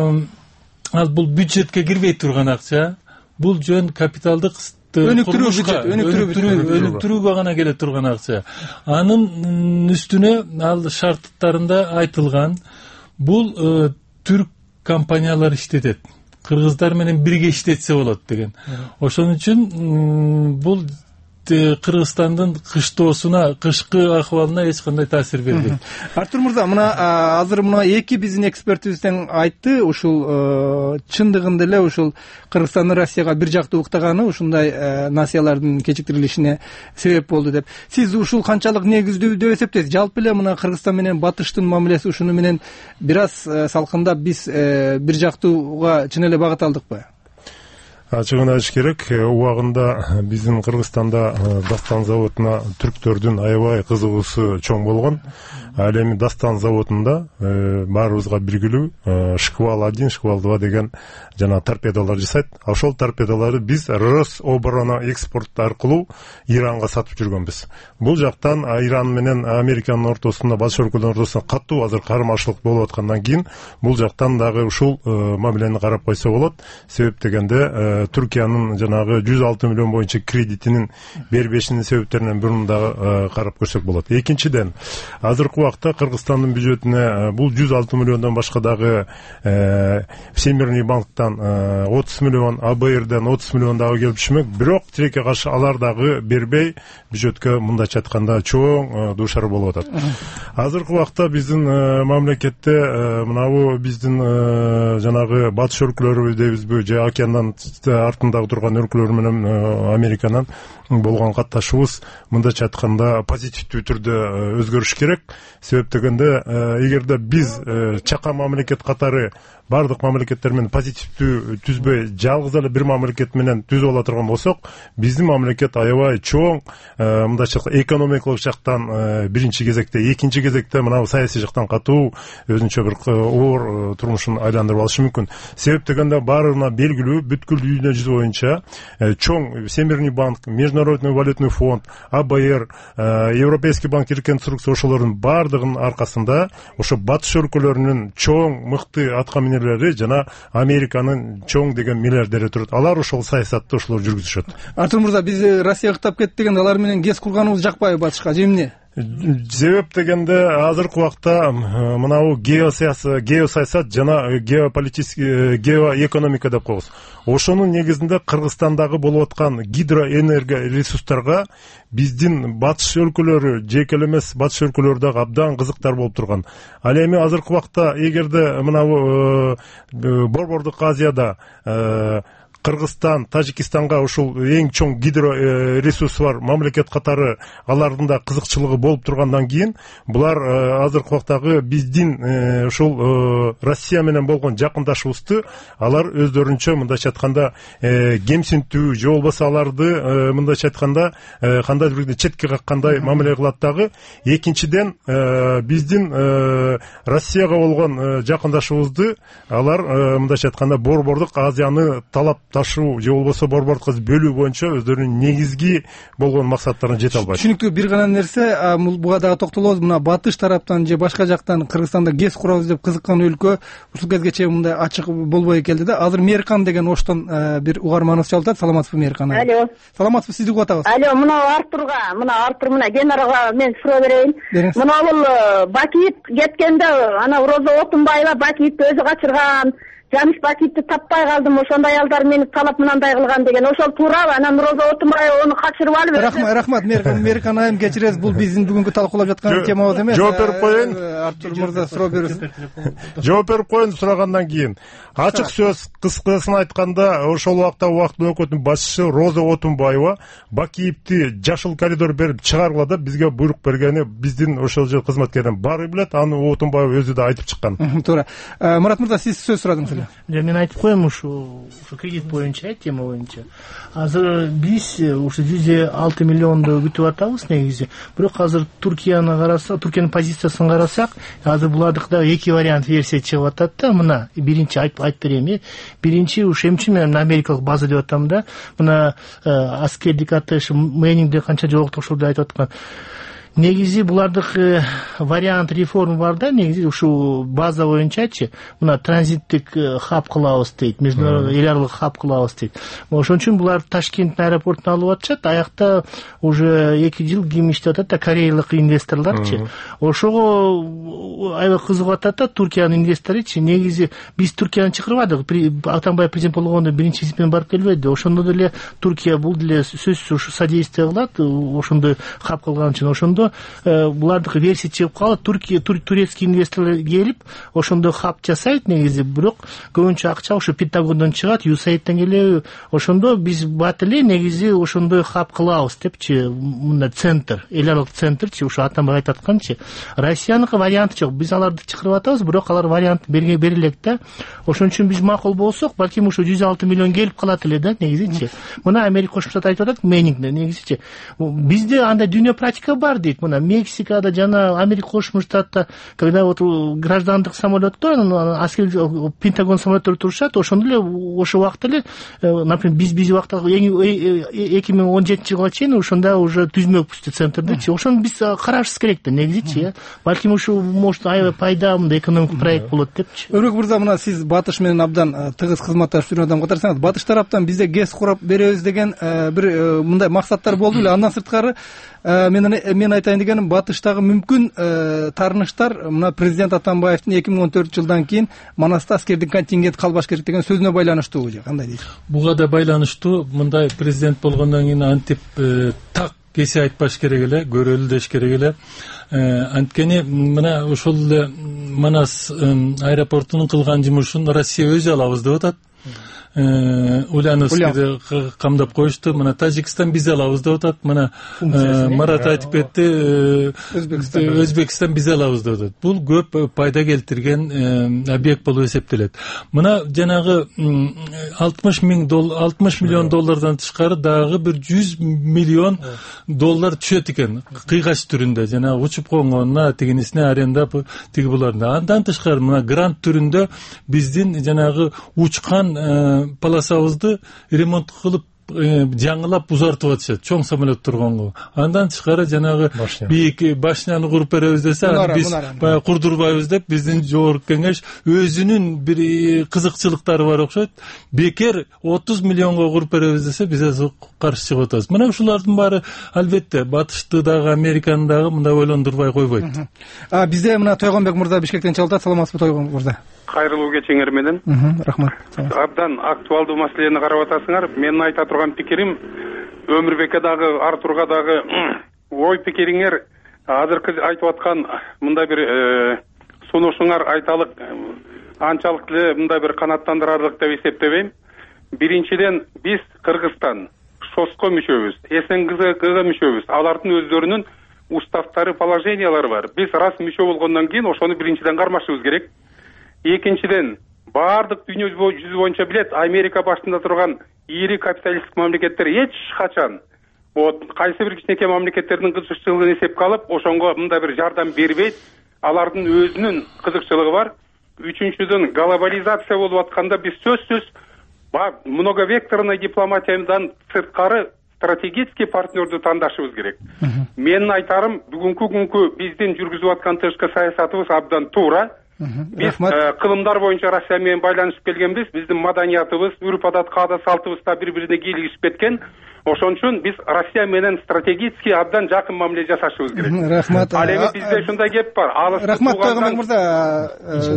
ал бул бюджетке кирбей турган акча. Бул жөн капиталдык өнүктүрүү бюджет, өнүктүрүүгө гана келе турган акча. Анын үстүнө ал шарттарында айтылган, бул түрк компаниялар иштетет. Кыргыздар менен бирге иштетсе болот деген. Ошон үчүн бул Кыргызстандын кыштоосуна, кышкы акыбалына эч кандай таасир бербейт. Артур мырза, мына азыр мына эки биздин экспертибизден айтты, ушул чындыгында эле ушул Кыргызстандын Россияга бир жактуу уктаганы ушундай насыялардын кечиктирилишине себеп болду деп. Сиз ушул канчалык негиздүү деп эсептейсиз? Жалпы эле мына Кыргызстан менен Батыштын мамилеси ушуну менен бир аз салкындап, биз бир жактууга чын эле багыт алдыкпы? Ачыгын айтыш керек, убагында биздин Кыргызстанда Дастан заводуна түрктөрдүн аябай кызыгуусу чоң болгон. Ал эми Дастан заводунда баарыбызга белгилүү шквал один, шквал два деген жана торпедалар жасайт. Ошол торпедаларды биз Рособорона экспорт аркылуу Иранга сатып жүргөнбүз. Бул жактан Иран менен Американын ортосунда, Батыш өлкөлөрүнүн ортосунда катуу азыр кармашылык болуп аткандан кийин бул жактан дагы ушул мамилени карап койсо болот. Себеп дегенде Түркиянын жанагы жүз алты миллион боюнча кредитинин бербешинин себептеринен бирин дагы карап көрсөк болот. Экинчиден, азыркы убакта Кыргызстандын бюджетине бул жүз алты миллиондон башка дагы Всемирный банктан отуз миллион, А Б Рден отуз миллион дагы келип түшмөк. Бирок тилекке каршы алар дагы бербей бюджетке мындайча айтканда чоң дуушар болуп атат. Азыркы убакта биздин мамлекетте мынабу биздин жанагы батыш өлкөлөрү дейбизби, же океандан артындагы турган өлкөлөр менен Американан болгон катнашуубуз мындайча айтканда позитивдүү түрдө өзгөрүш керек. Себеп дегенде эгерде биз чакан мамлекет катары бардык мамлекеттер менен позитивдүү түзбөй жалгыз эле бир мамлекет менен түзүп ала турган болсок, биздин мамлекет аябай чоң, мындайча экономикалык жактан биринчи кезекте, экинчи кезекте мына саясий жактан катуу өзүнчө бир оор турмушун айландырып алышы мүмкүн. Себеп дегенде баарына белгилүү бүткүл дүйнө жүзү боюнча чоң Всемирный банк, Международный валютный фонд, А Б Р, Европейский банк реконструкция ошолордун баардыгынын аркасында ошо батыш өлкөлөрүнүн чоң мыкты аткаминерлери жана Американын чоң деген миллиардери турат. Алар ошол саясатты ошолор жүргүзүшөт. Артур мырза, биз Россия ыктап кетти деген, алар менен кес курганыбыз жакпайбы батышка, же эмне? Себеп дегенде азыркы убакта мынау геосаясат жана геополитический геоэкономика деп коебуз. Ошонун негизинде Кыргызстандагы болуп аткан гидроэнергия ресурстарга биздин батыш өлкөлөрү, жеке эмес батыш өлкөлөрү дагы абдан кызыктар болуп турган. Ал эми азыркы убакта эгерде мынау Борбордук Азияда Кыргызстан, Тажикстанга ушул эң чоң гидро ресурсы бар мамлекет катары алардын да кызыкчылыгы болуп тургандан кийин, булар азыркы убактагы биздин ушул Россия менен болгон жакындашуубузду алар өздөрүнчө мындайча айтканда кемсинтүү же болбосо аларды мындайча айтканда кандайдыр бир четке каккандай мамиле кылат дагы. Экинчиден, биздин Россияга болгон жакындашуубузду алар мындайча айтканда Борбордук Азияны талап ташуу же болбосо борбордукка бөлүү боюнча өздөрүнүн негизги болгон максаттарына жете албайт. Түшүнүктүү. Бир гана нерсе, буга дагы токтолобуз. Мына батыш тараптан же башка жактан Кыргызстанда гез курабыз деп кызыккан өлкө ушул кезгече мындай ачык болбой келди да. Азыр Мээркан деген оштон бир угарманыбыз чалып, саламатсызбы Мээркан? Алло. Саламатсызбы, сизди угуп атабыз. Алло, мына Артурга, мына Артур мына генералга мен суроо берейин. Мына бул Бакиев кеткенде ана Роза Отунбаева Бакиевди өзү качырган, Жаныш Бакиевди таппай калдым, ошондой аялдар мени талап мынандай кылган деген. Ошол туурабы? Анан Роза Отунбаева ону качырып алып. Рахмат, рахмат Мээркан айым, кечиресиз. Бул биздин бүгүнкү талкуулап жаткан темабыз эмес. Жооп берип коеюн. Артур мырза суроо берсин. Жооп берип коеюн сурагандан кийин. Ачык сөз, кыскасын айтканда, ошол убакта убакыт өкмөтүнүн башчысы Роза Отунбаева Бакиевди жашыл коридор берип чыгаргыла деп бизге буйрук бергени биздин ошол жер кызматкеринин баары билет. Аны Отунбаева өзү да айтып чыккан. Туура. Мурат мырза, сиз сөз сурадыңыз эле. Мен айтып коем ушу кредит боюнча, тема боюнча. Азыр биз ушу жүз алты миллионду күтүп атабыз негизи. Бирок азыр Туркияны караса, Туркиянын позициясын карасак, азыр булардыкта эки вариант версия чыгып атат да. Мына биринчи айтып айтып берейин. Биринчи ушу эмчи мен америкалык база деп атам да. Мына аскердик атыш Мэнингде канча жолу ошол айтып аткан. Негизи булардык вариант реформа бар да, негизи ушу база боюнчачы, мына транзиттик хаб кылабыз дейт, международный эл аралык хаб кылабыз дейт. Ошон үчүн булар Ташкенттин аэропортуна алып атышат, аякта уже эки жыл ким иштеп атат да, кореялык инвесторлорчы. Ошого аябай кызыгып атат да Туркиянын инвесторучу. Негизи биз Туркияны чакырбадык, Атамбаев президент болгондо биринчи визит менен барып келбеди. Ошондо деле Туркия бул деле сөзсүз ушу содействие кылат, ошондой хаб кылган үчүн. Ошондо булардыкы версия чыгып калат, Туркия турецкий инвесторлор келип ошондой хаб жасайт негизи, бирок көбүнчө акча ошо Пентагондон чыгат, ю эс эй ден келеби. Ошондо биз бат эле негизи ошондой хаб кылабыз депчи, мында центр, эл аралык центрчи, ушу Атамбай айтып атканчы. Россияныкы варианты жок, биз аларды чакырып атабыз, бирок алар вариант берген берилек да. Ошон үчүн биз макул болсок, балким ушу жүз алты миллион келип калат эле да негизичи. Мына Америка Кошмо Штат айтып атат, Мэнингде негизичи. Бизде андай дүйнө практика бар дейт. Мына Мексикада жана Америка Кошмо Штатта, когда вот граждандык самолеттор, аскер Пентагон самолеттор турушат, ошондо эле ошол убакта эле, например, биз биз убакта эки миң он жетинчи жылга чейин ошондо уже түзмөкпүз центрдечи. Ошону биз карашыбыз керек да негизичи. Балким ушу может аябай пайда, мындай экономикалык проект болот депчи. Өрөк мырза, мына сиз батыш менен абдан тыгыз кызматташып жүргөн адам катарсаңыз, батыш тараптан бизде гез курап беребиз деген бир мындай максаттар болду эле. Андан сырткары мен мен айтайын дегеним, батыштагы мүмкүн таарыныштар мына президент Атамбаевдин эки миң он төртүнчү жылдан кийин Манаста аскердик контингент калбаш керек деген сөзүнө байланыштуу же кандай дейсиз? Буга да байланыштуу. Мындай президент болгондон кийин антип так кесе айтпаш керек эле, көрөлү деш керек эле. Анткени мына ошол эле Манас аэропортунун кылган жумушун Россия өзү алабыз деп атат. Ульяновскийди камдап коюшту. Мына Тажикстан биз алабыз деп атат. Мына Марат айтып кетти, Өзбекстан биз алабыз деп атат. Бул көп пайда келтирген объект болуп эсептелет. Мына жанагы алтымыш миллион доллардан тышкары дагы бир жүз миллион доллар түшөт экен кыйгач түрүндө. Жанагы учуп конгонуна, тигинисине арендап, тиги буларына. Андан тышкары мына грант түрүндө биздин жанагы учкан полосабызды ремонт кылып жаңылап узартып атышат, чоң самолет турганго. Андан тышкары жанагы бийик башняны куруп беребиз десе, биз баягы курдурбайбыз деп биздин жогорку кеңеш өзүнүн бир кызыкчылыктары бар окшойт. Бекер отуз миллионго куруп беребиз десе, биз каршы чыгып атабыз. Мына ушулардын баары албетте Батышты дагы, Американы дагы мындай ойлондурбай койбойт. А бизде мына Тойгонбек мырза Бишкектен чалып атат. Саламатсызбы Тойгонбек мырза? Кайрылуу кечиңер менен. Рахмат. Абдан актуалдуу маселени карап атасыңар. Менин айта турган пикирим, Өмүрбекке дагы, Артурга дагы ой пикириңер азыркы айтып аткан мындай бир сунушуңар айталык анчалык эле мындай бир канааттандырарлык деп эсептебейм. Биринчиден, биз Кыргызстан ШОСко мүчөбүз, СНГга мүчөбүз. Алардын өздөрүнүн уставтары, положениялары бар. Биз рас мүчө болгондон кийин ошону биринчиден кармашыбыз керек. Экинчиден, баардык дүйнө жүзү боюнча билет, Америка башында турган ири капиталисттик мамлекеттер эч качан вот кайсы бир кичинекей мамлекеттердин кызыкчылыгын эсепке алып, ошонго мындай бир жардам бербейт. Алардын өзүнүн кызыкчылыгы бар. Үчүнчүдөн, глобализация болуп атканда биз сөзсүз многовекторный дипломатиядан сырткары стратегический партнерду тандашыбыз керек. Менин айтарым, бүгүнкү күnkү биздин жүргүзүп аткан тышкы саясатыбыз абдан туура. Биз кылымдар боюнча Россия менен байланышып келгенбиз. Биздин маданиятыбыз, үрп-адат, каада салтыбыз да бири-бирине кийлигишип кеткен. Ошон үчүн биз Россия менен стратегически абдан жакын мамиле жасашыбыз керек. Рахмат. Ал эми бизде ушундай кеп бар. Рахмат Тойгонбек мырза.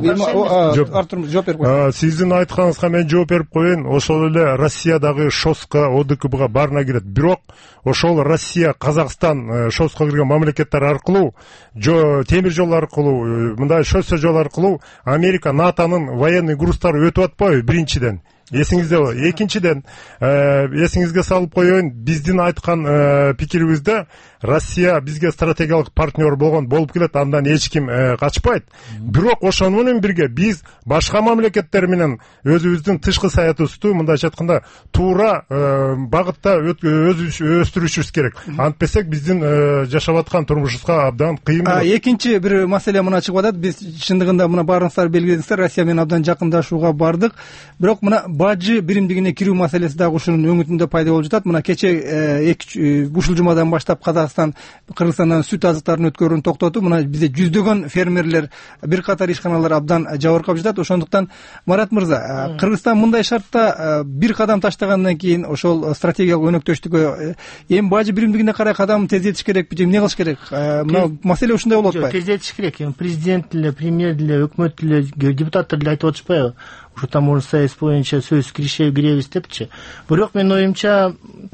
Артур жооп берип коюңуз. Сиздин айтканыңызга мен жооп берип коеюн. Ошол эле Россиядагы ШОСко, ОДКБга баарына кирет. Бирок ошол Россия, Казакстан ШОСко кирген мамлекеттер аркылуу, темир жол аркылуу, мындай шоссе жол аркылуу Америка, НАТОнун военный грузтары өтүп атпайбы биринчиден? Эсиңизде бол. Экинчиден, эсиңизге салып коеюн, биздин айткан пикирибизде Россия бизге стратегиялык партнер болгон болуп келет, андан эч ким качпайт. Бирок ошону менен бирге биз башка мамлекеттер менен өзүбүздүн тышкы саясатыбызды мындайча айтканда туура багытта өстүрүшүбүз керек. Антпесек биздин жашап аткан турмушубузга абдан кыйын болот. Экинчи бир маселе мына чыгып атат. Биз чындыгында мына баарыңыздар белгиледиңиздер, Россия менен абдан жакындашууга бардык. Бирок мына бажы биримдигине кирүү маселеси дагы ушунун өңүтүндө пайда болуп жатат. Мына кече ушул жумадан баштап Казакстан Кыргызстандан сүт азыктарын өткөрүүнү токтотуп, мына бизде жүздөгөн фермерлер, бир катар ишканалар абдан жабыркап жатат. Ошондуктан Марат мырза, Кыргызстан мындай шартта бир кадам таштагандан кийин ошол стратегиялык өнөктөштүккө эми бажы биримдигине карай кадам тездетиш керекпи же эмне кылыш керек? Мына маселе ушундай болуп атпайбы? Тездетиш керек. Президент деле, премьер деле, өкмөт деле, депутаттар деле айтып атышпайбы? Ушу таможня союз боюнча сөз киришебиз депчи. Бирок менин оюмча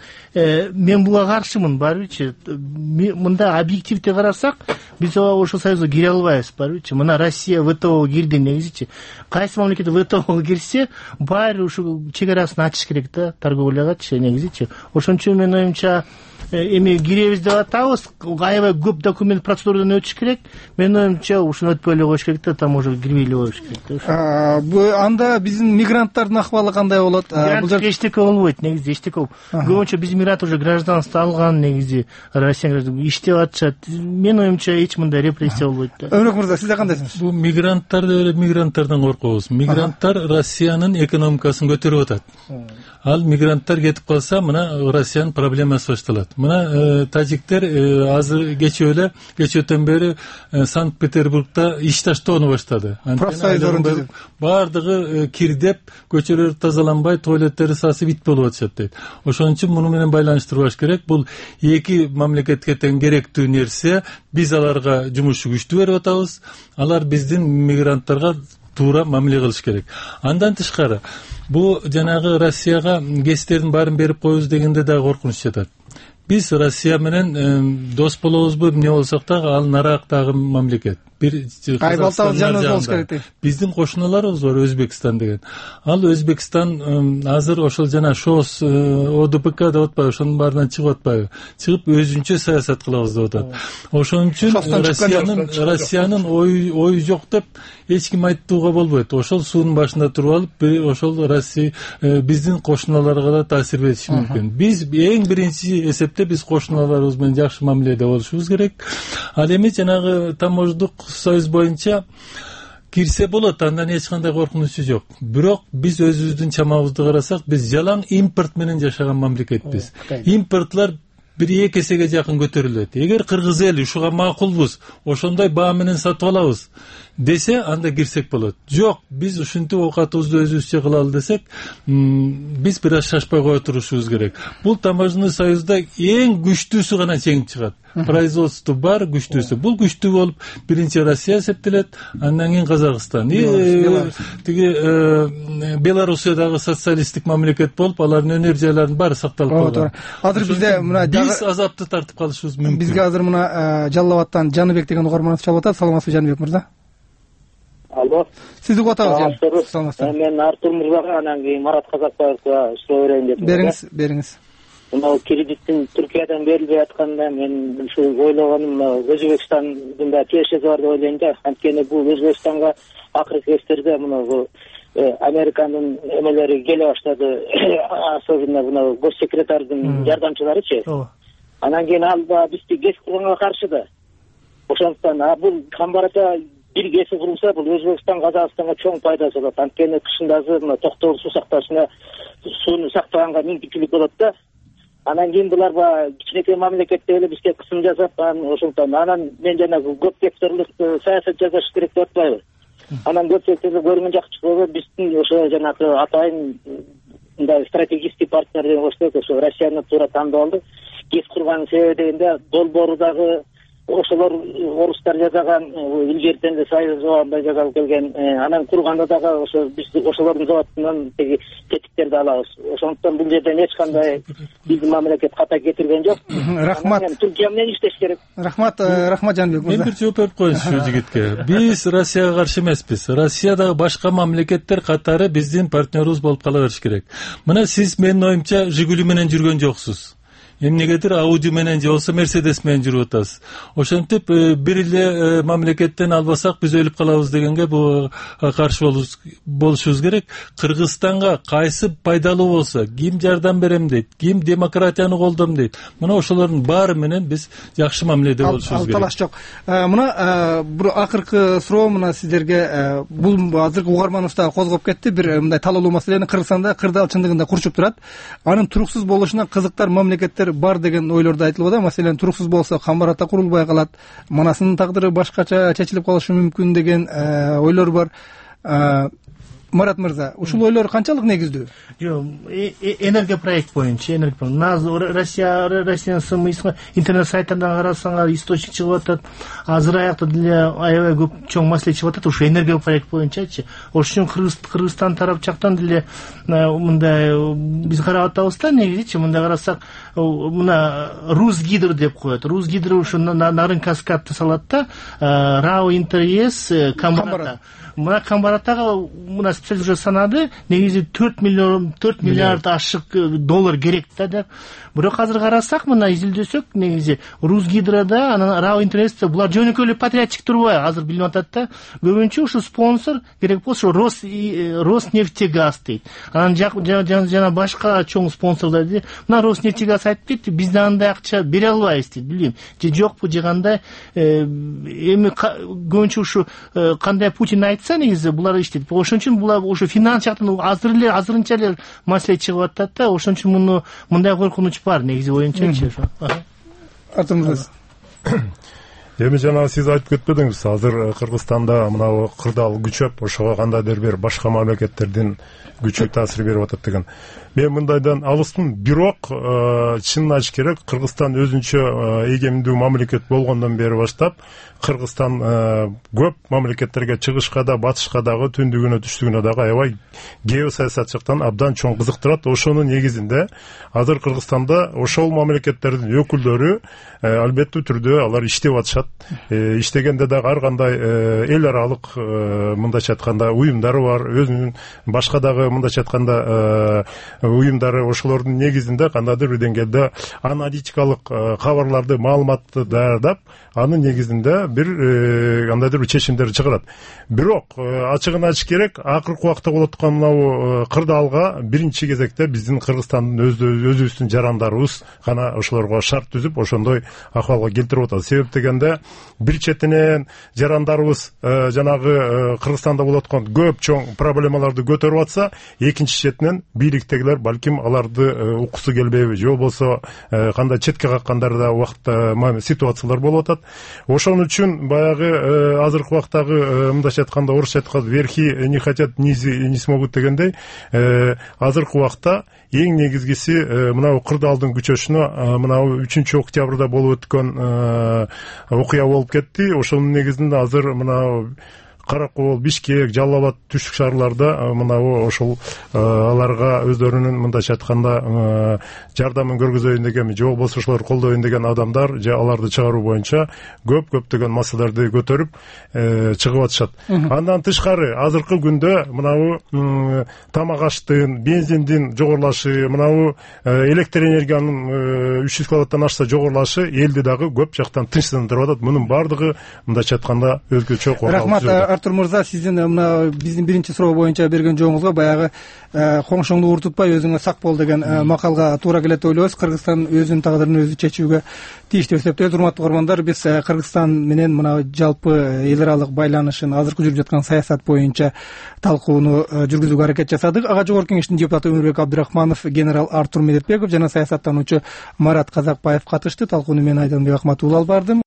мен буга каршымын, барбычы. Мында объективде карасак, биз ошол союзга кире албайбыз, барбычы. Мына Россия ВТОго кирди негизичи. Кайсы мамлекет ВТОго кирсе, баары ушул чек арасын ачыш керек да, торговлягачы негизичи. Ошон үчүн менин оюмча эми киребиз деп атабыз, аябай көп документ процедурадан өтүш керек. Менин оюмча ушуну өтпөй эле коюш керек да, таможняга кирбей эле коюш керек да. Анда биздин мигранттардын акыбалы кандай болот? Бул жерде эчтеке болбойт, негизи эчтеке болбойт. Көбүнчө биздин мигрант уже гражданство алган, негизи Россия гражданство иштеп атышат. Менин оюмча эч мындай репрессия болбойт да. Өмүрөк мырза, сиз кандайсыңыз? Бул мигранттар деле мигранттардан коркобуз. Мигранттар Россиянын экономикасын көтөрүп атат. Ал мигранттар кетип калса, мына Россиянын проблемасы башталат. Мына тажиктер азыр кечээ эле, кечөөтөн бери Санкт-Петербургда иш таштоону баштады. Профсоюздордун баардыгы кирдеп, көчөлөр тазаланбай, туалеттери сасып ит болуп атышат дейт. Ошон үчүн муну менен байланыштырбаш керек. Бул эки мамлекетке тең керектүү нерсе. Биз аларга жумуш күчтү берип атабыз. Алар биздин мигранттарга туура мамиле кылыш керек. Андан тышкары, бу жанагы Россияга кестердин баарын берип коебуз дегенде да коркунуч жатат. Биз Россия менен дос болобузбу, эмне болсок дагы ал нарактагы мамлекет. бир биздин кошуналарыбыз бар, Өзбекстан деген. Ал Өзбекстан азыр ошол жана ШОС, О Д П К деп атпайбы, ошонун баарынан чыгып атпайбы? Чыгып өзүнчө саясат кылабыз деп атат. Ошон үчүн Россиянын Россиянын ою ою жок деп эч ким айтууга болбойт. Ошол суунун башында туруп алып, ошол Россия биздин кошуналарга да таасир бериши мүмкүн. Биз эң биринчи эсепте биз кошуналарыбыз менен жакшы мамиледе болушубуз керек. Ал эми жанагы тамождук союз боюнча кирсе болот, андан эч кандай коркунучу жок. Бирок биз өзүбүздүн чамабызды карасак, биз жалаң импорт менен жашаган мамлекетпиз. Импортлар бир эки эсеге жакын көтөрүлөт. Эгер кыргыз эли ушуга макулбуз, ошондой баа менен сатып алабыз десе, анда кирсек болот. Жок, биз ушинтип оокатыбызды өзүбүзчө кылалы десек, биз бир аз шашпай кое турушубуз керек. Бул таможенный союзда эң күчтүүсү гана чегип чыгат. Производство бар, күчтүүсү. Бул күчтүү болуп, биринчи Россия эсептелет, андан кийин Казакстан. Тиги Белоруссиядагы социалисттик мамлекет болуп, алардын өнөр жайларынын баары сакталып калган. Азыр бизде мына биз азапты тартып калышыбыз мүмкүн. Бизге азыр мына Жалал абадтан Жаныбек деген угарманыбыз чалып атат. Саламатсызбы, Жаныбек мырза? Алло. Сизди угуп атабыз. Саламатсызбы. Мен Артур мырзага, анан кийин Марат Казакбаевга суроо берейин деп. Бериңиз, бериңиз. Мына кредиттин Түркиядан берилбей атканда мен ушу ойлогонум Өзбекстандын да тиешеси бар деп ойлойм да. Анткени бул Өзбекстанга акыркы кездерде мына Американын эмелери келе баштады, особенно мына госсекретардын жардамчыларычы. Анан кийин ал бизди ГЭС курганга каршы да. Ошондуктан бул камбарата бир ГЭС курулса, бул Өзбекстан, Казакстанга чоң пайдасы болот. Анткени кышында мына токтогул суу сакташына сууну сактаганга мүмкүнчүлүк болот да. Анан кийин буларга кичинекей мамлекетте эле бизге кысым жасап, ошондуктан анан мен жанагы көп секторлук саясат жасаш керек деп атпайбы. Анан көп секторду көргөн жакчылыгы биздин ошо жанагы атайын мындай стратегический партнер деген болсок, ошо Россияны туура тандап алды. ГЭС курганын себеби дегенде долбоорудагы ошолор орустар жасаган, илгертен эле союз убагында жасалып келген, анан курганда дагы ошо биз ошолордун заводунан теги тетиктерди алабыз. Ошондуктан бул жерден эч кандай биздин мамлекет ката кетирген жок. Рахмат. Түркия менен иштеш керек. Рахмат, рахмат Жанбек мырза. Мен бир жооп берип коеюнчу ушул жигитке. Биз Россияга каршы эмеспиз. Россиядагы башка мамлекеттер катары биздин партнерибиз болуп кала бериш керек. Мына сиз менин оюмча Жигули менен жүргөн жоксуз. Эмнегедир Ауди менен же болсо Мерседес менен жүрүп атасыз. Ошентип бир эле мамлекеттен албасак биз өлүп калабыз дегенге бул каршы болушубуз керек. Кыргызстанга кайсы пайдалуу болсо, ким жардам берем дейт, ким демократияны колдойм дейт. Мына ошолордун баары менен биз жакшы мамиледе болушубуз керек. Ал талаш жок. Мына бир акыркы суроо мына сиздерге, бул азыркы угарманыбыз да козгоп кетти. Бир мындай талаалуу маселени Кыргызстанда кырдаал чындыгында курчуп турат. Анын туруксуз болушуна кызыктар мамлекеттер бар деген ойлорду айтылып атат. Маселен туруксуз болсо камбарата курулбай калат, манасынын тагдыры башкача чечилип калышы мүмкүн деген ойлор бар. Марат мырза, ушул ойлор канчалык негиздүү? Жок, энергия проект боюнча, энергия проект. Россия, Россиянын сымы интернет сайтында карасаңар источник чыгып атат. Азыр аякта деле аябай көп чоң маселе чыгып атат, ушу энергия проект боюнчачы. Ошон үчүн Кыргызстан тарап жактан деле мындай биз карап атабыз да, негизичи мындай карасак, мына Русгидро деп коет. Русгидро ушу нарын каскадты салат да, РАО Интерес, Камбарата. Мына Камбаратага мына специалист уже санады, негизи төрт миллион төрт миллиард ашык доллар керек да деп. Бирок азыр карасак, мына изилдөсөк, негизи Русгидрода, анан РАО Интересте булар жөнөкөй эле патриотчик турбайбы, азыр билип атат да. Көбүнчө ушу спонсор керек болсо Рос Роснефтегаз дейт. Анан жана башка чоң спонсорлор дейт. Мына Роснефтегаз айтып кетти, биз да андай акча бере албайбыз дейт, билбейм. Же жокпу, же кандай эми көбүнчө ушу кандай Путин айтса, негизи булар иштейт. Ошон үчүн булар ушу финанс жактан азыр эле азырынча эле маселе чыгып атат да. Ошон үчүн муну мындай коркунуч бар, негизи оюмчачы. Артыңыз. Эми жана сиз айтып кетпедиңиз, азыр Кыргызстанда мына кырдаал күчөп, ошого кандайдыр бир башка мамлекеттердин күчү таасир берип атат деген. Мен мындайдан алыстмын, бирок чынын айтыш керек, Кыргызстан өзүнчө эгемдүү мамлекет болгондон бери баштап Кыргызстан көп мамлекеттерге чыгышка да, батышка дагы, түндүгүнө, түштүгүнө дагы аябай геосаясат жактан абдан чоң кызыктырат. Ошонун негизинде азыр Кыргызстанда ошол мамлекеттердин өкүлдөрү албеттүү түрдө алар иштеп атышат. атат. Иштегенде дагы ар кандай эл аралык мындайча айтканда уюмдары бар, өзүнүн башка дагы мындайча айтканда уюмдары, ошолордун негизинде кандайдыр бир деңгээлде аналитикалык кабарларды, маалыматты даярдап, анын негизинде бир кандайдыр бир чечимдер чыгарат. Бирок ачыгын айтыш керек, акыркы убакта болуп аткан мынау кырдаалга биринчи кезекте биздин Кыргызстандын өзүбүздүн жарандарыбыз гана ошолорго шарт түзүп, ошондой акыбалга келтирип атат. Себеп дегенде бир четинен жарандарыбыз жанагы Кыргызстанда болуп аткан көп чоң проблемаларды көтөрүп атса, экинчи четинен бийликтегилер балким аларды уккусу келбейби, же болбосо кандай четке каккандар да убакытта ситуациялар болуп атат. Ошон үчүн баягы азыркы убактагы мындайча айтканда орусча айтканда верхи не хотят, низи не смогут дегендей, азыркы убакта эң негизгиси мынау кырдаалдын күчөшүнө мынау үчүнчү октябрда болуп өткөн окуя болуп кетти. Ошонун негизинде азыр мынау Каракол, Бишкек, Жалал Абад түштүк шаарларда мынау ошол аларга өздөрүнүн мындайча айтканда жардамын көргөзөйүн деген, же болбосо ошолор колдойюн деген адамдар, же аларды чыгаруу боюнча көп көптөгөн маселелерди көтөрүп чыгып атышат. Андан тышкары азыркы күндө мынау тамак аштын, бензиндин жогорулашы, мынау электр энергиянын үч жүз киловаттан ашса жогорулашы элди дагы көп жактан тынчсыздандырып атат. Мунун баардыгы мындайча айтканда өзгөчө кооп. Артур Мырза, сиздин мына биздин биринчи суроо боюнча берген жооңузга баягы коңшоңду ууртутпай өзүңө сак бол деген макалга туура келет деп ойлойбуз. Кыргызстан өзүнүн тагдырын өзү чечүүгө тийиштүү деп эсептейбиз. Урматтуу көрөрмандар, биз Кыргызстан менен мына жалпы эл аралык байланышын, азыркы жүрүп жаткан саясат боюнча талкууну жүргүзүүгө аракет жасадык. Ага жогорку кеңештин депутаты Өмүрбек Абдрахманов, генерал Артур Медетбеков жана саясаттануучу Марат Казакбаев катышты. Талкууну мен Айданбек Акматулла алып бардым.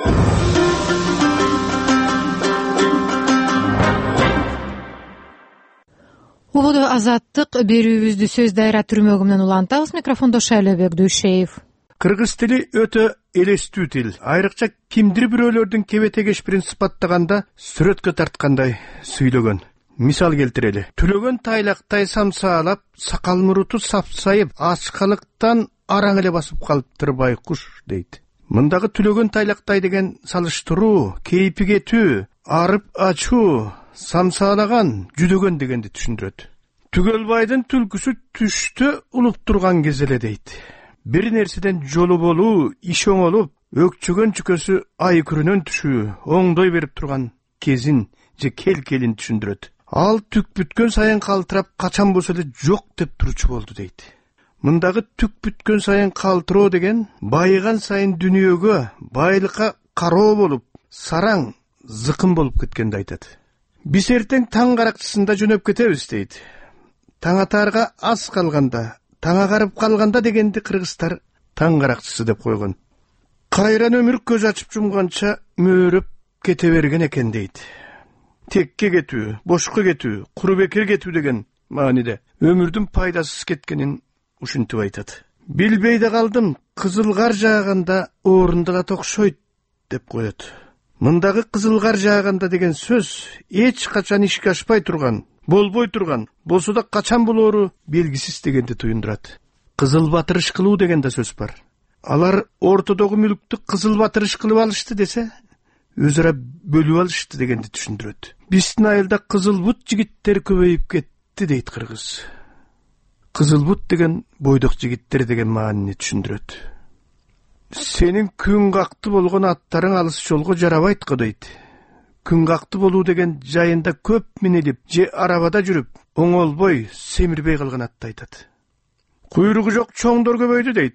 Убуду азаттык берүүбүздү сөз дайра түрмөгү менен улантабыз. Микрофондо Шайлебек Дүйшеев. Кыргыз тили өтө элестүү тил. Айрыкча кимдир бирөөлөрдүн кебете кешпирин сыпаттаганда сүрөткө тарткандай сүйлөгөн. Мисал келтирели. Түлөгөн тайлактай самсаалап, сакал муруту сапсайып, ачкалыктан араң эле басып калыптыр байкуш дейт. Мындагы түлөгөн тайлактай деген салыштыруу, кейпи кетүү, арып ачуу, самсаалаган, жүдөгөн дегенди түшүндүрөт. Түгөлбайдын түлкүсү түштө улуп турган кез эле дейт. Бир нерседен жолу болуу, иш оңолуп, өкчөгөн чүкөсү ай күрүнөн түшүү, оңдой берип турган кезин же кел-келин түшүндүрөт. Ал түк бүткөн сайын калтырап, качан болсо эле жок деп турчу болду дейт. Мындагы түк бүткөн сайын калтыроо деген байыган сайын дүнүйөгө, байлыкка кароо болуп, сараң, зыкым болуп кеткенди айтат. Биз эртең таң каракчысында жөнөп кетебиз дейт. Таң атаарга аз калганда, таң агарып калганда дегенди кыргыздар таң каракчысы деп койгон. Кайран өмүр көз ачып жумганча мөөрөп кете берген экен дейт. Текке кетүү, бошко кетүү, куру бекер кетүү деген мааниде өмүрдүн пайдасыз кеткенин ушинтип айтат. Билбей да калдым, кызыл кар жааганда орындалат окшойт деп коет. Мындагы кызыл кар жааганда деген сөз эч качан ишке ашпай турган, болбой турган, болсо да качан болоору белгисиз дегенди туюндурат. Кызыл батырыш кылуу деген да сөз бар. Алар ортодогу мүлктү кызыл батырыш кылып алышты десе, өз ара бөлүп алышты дегенди түшүндүрөт. Биздин айылда кызыл бут жигиттер көбөйүп кетти дейт кыргыз. Кызыл бут деген бойдок жигиттер деген маанини түшүндүрөт. Сенин күн какты болгон аттарың алыс жолго жарабайт го дейт. Күн какты болуу деген жайында көп минелип, же арабада жүрүп, оңолбой, семирбей калган атты айтат. Куйругу жок чоңдор көбөйдү дейт.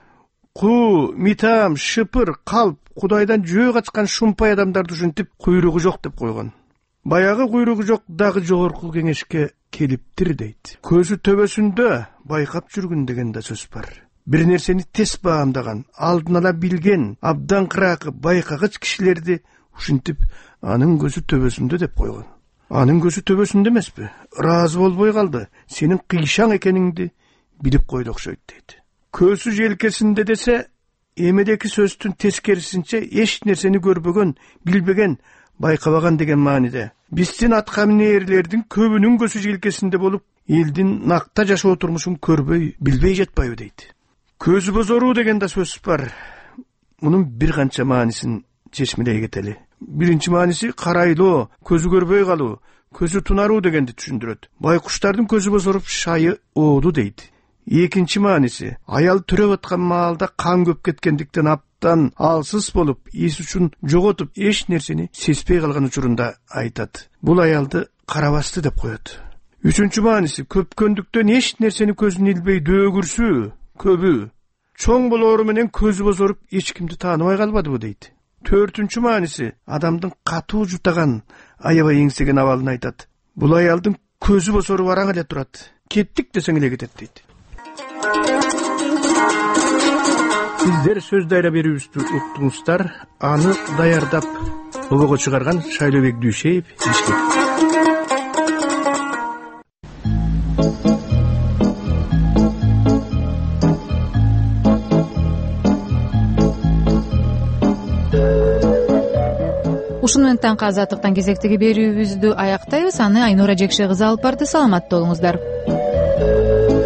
Ку, митам, шыпыр, калп, Кудайдан жөө качкан шумпай адамдарды ушинтип куйругу жок деп койгон. Баягы куйругу жок дагы жогорку кеңешке келиптир дейт. Көзү төбөсүндө байкап жүргүн деген да сөз бар. Бир нерсени тез баамдаган, алдын ала билген, абдан кыракы, байкагыч кишилерди ушинтип анын көзү төбөсүндө деп койгон. Анын көзү төбөсүндө эмеспи? Ыраазы болбой калды. Сенин кыйшаң экениңди билип койду окшойт дейт. Көзү желкесинде десе, эмедеки сөздүн тескерисинче эч нерсени көрбөгөн, билбеген, байкабаган деген мааниде. Биздин атка минээрлердин көбүнүн көзү желкесинде болуп, элдин накта жашоо турмушун көрбөй, билбей жатпайбы дейт. Көзү бозоруу деген да сөз бар. Мунун бир канча маанисин чечмелей кетели. Биринчи мааниси карайлоо, көзү көрбөй калуу, көзү тунаруу дегенди түшүндүрөт. Байкуштардын көзү бозоруп шайы ооду дейт. Экинчи мааниси аял төрөп аткан маалда кан көп кеткендиктен аптан алсыз болуп, эс учун жоготуп, эч нерсени сезбей калган учурунда айтат. Бул аялды карабасты деп коет. Үчүнчү мааниси көпкөндүктөн эч нерсени көзүн илбей дөөгүрсүү, көбү. Чоң болоору менен көзү бозоруп, эч кимди тааныбай калбадыбы дейт. Төртүнчү мааниси адамдын катуу жутаган, аябай эңсеген абалын айтат. Бул аялдын көзү бозоруп араң эле турат. Кеттик десең эле кетет дейт. Сиздер сөз дайра берүүбүздү уктуңуздар. Аны даярдап обого чыгарган Шайлообек Дүйшеев, Бишкек. Ушуну менен таңкы азаттыктан кезектеги берүүбүздү аяктайбыз. Аны Айнура Жекше кызы алып барды. Саламатта болуңуздар.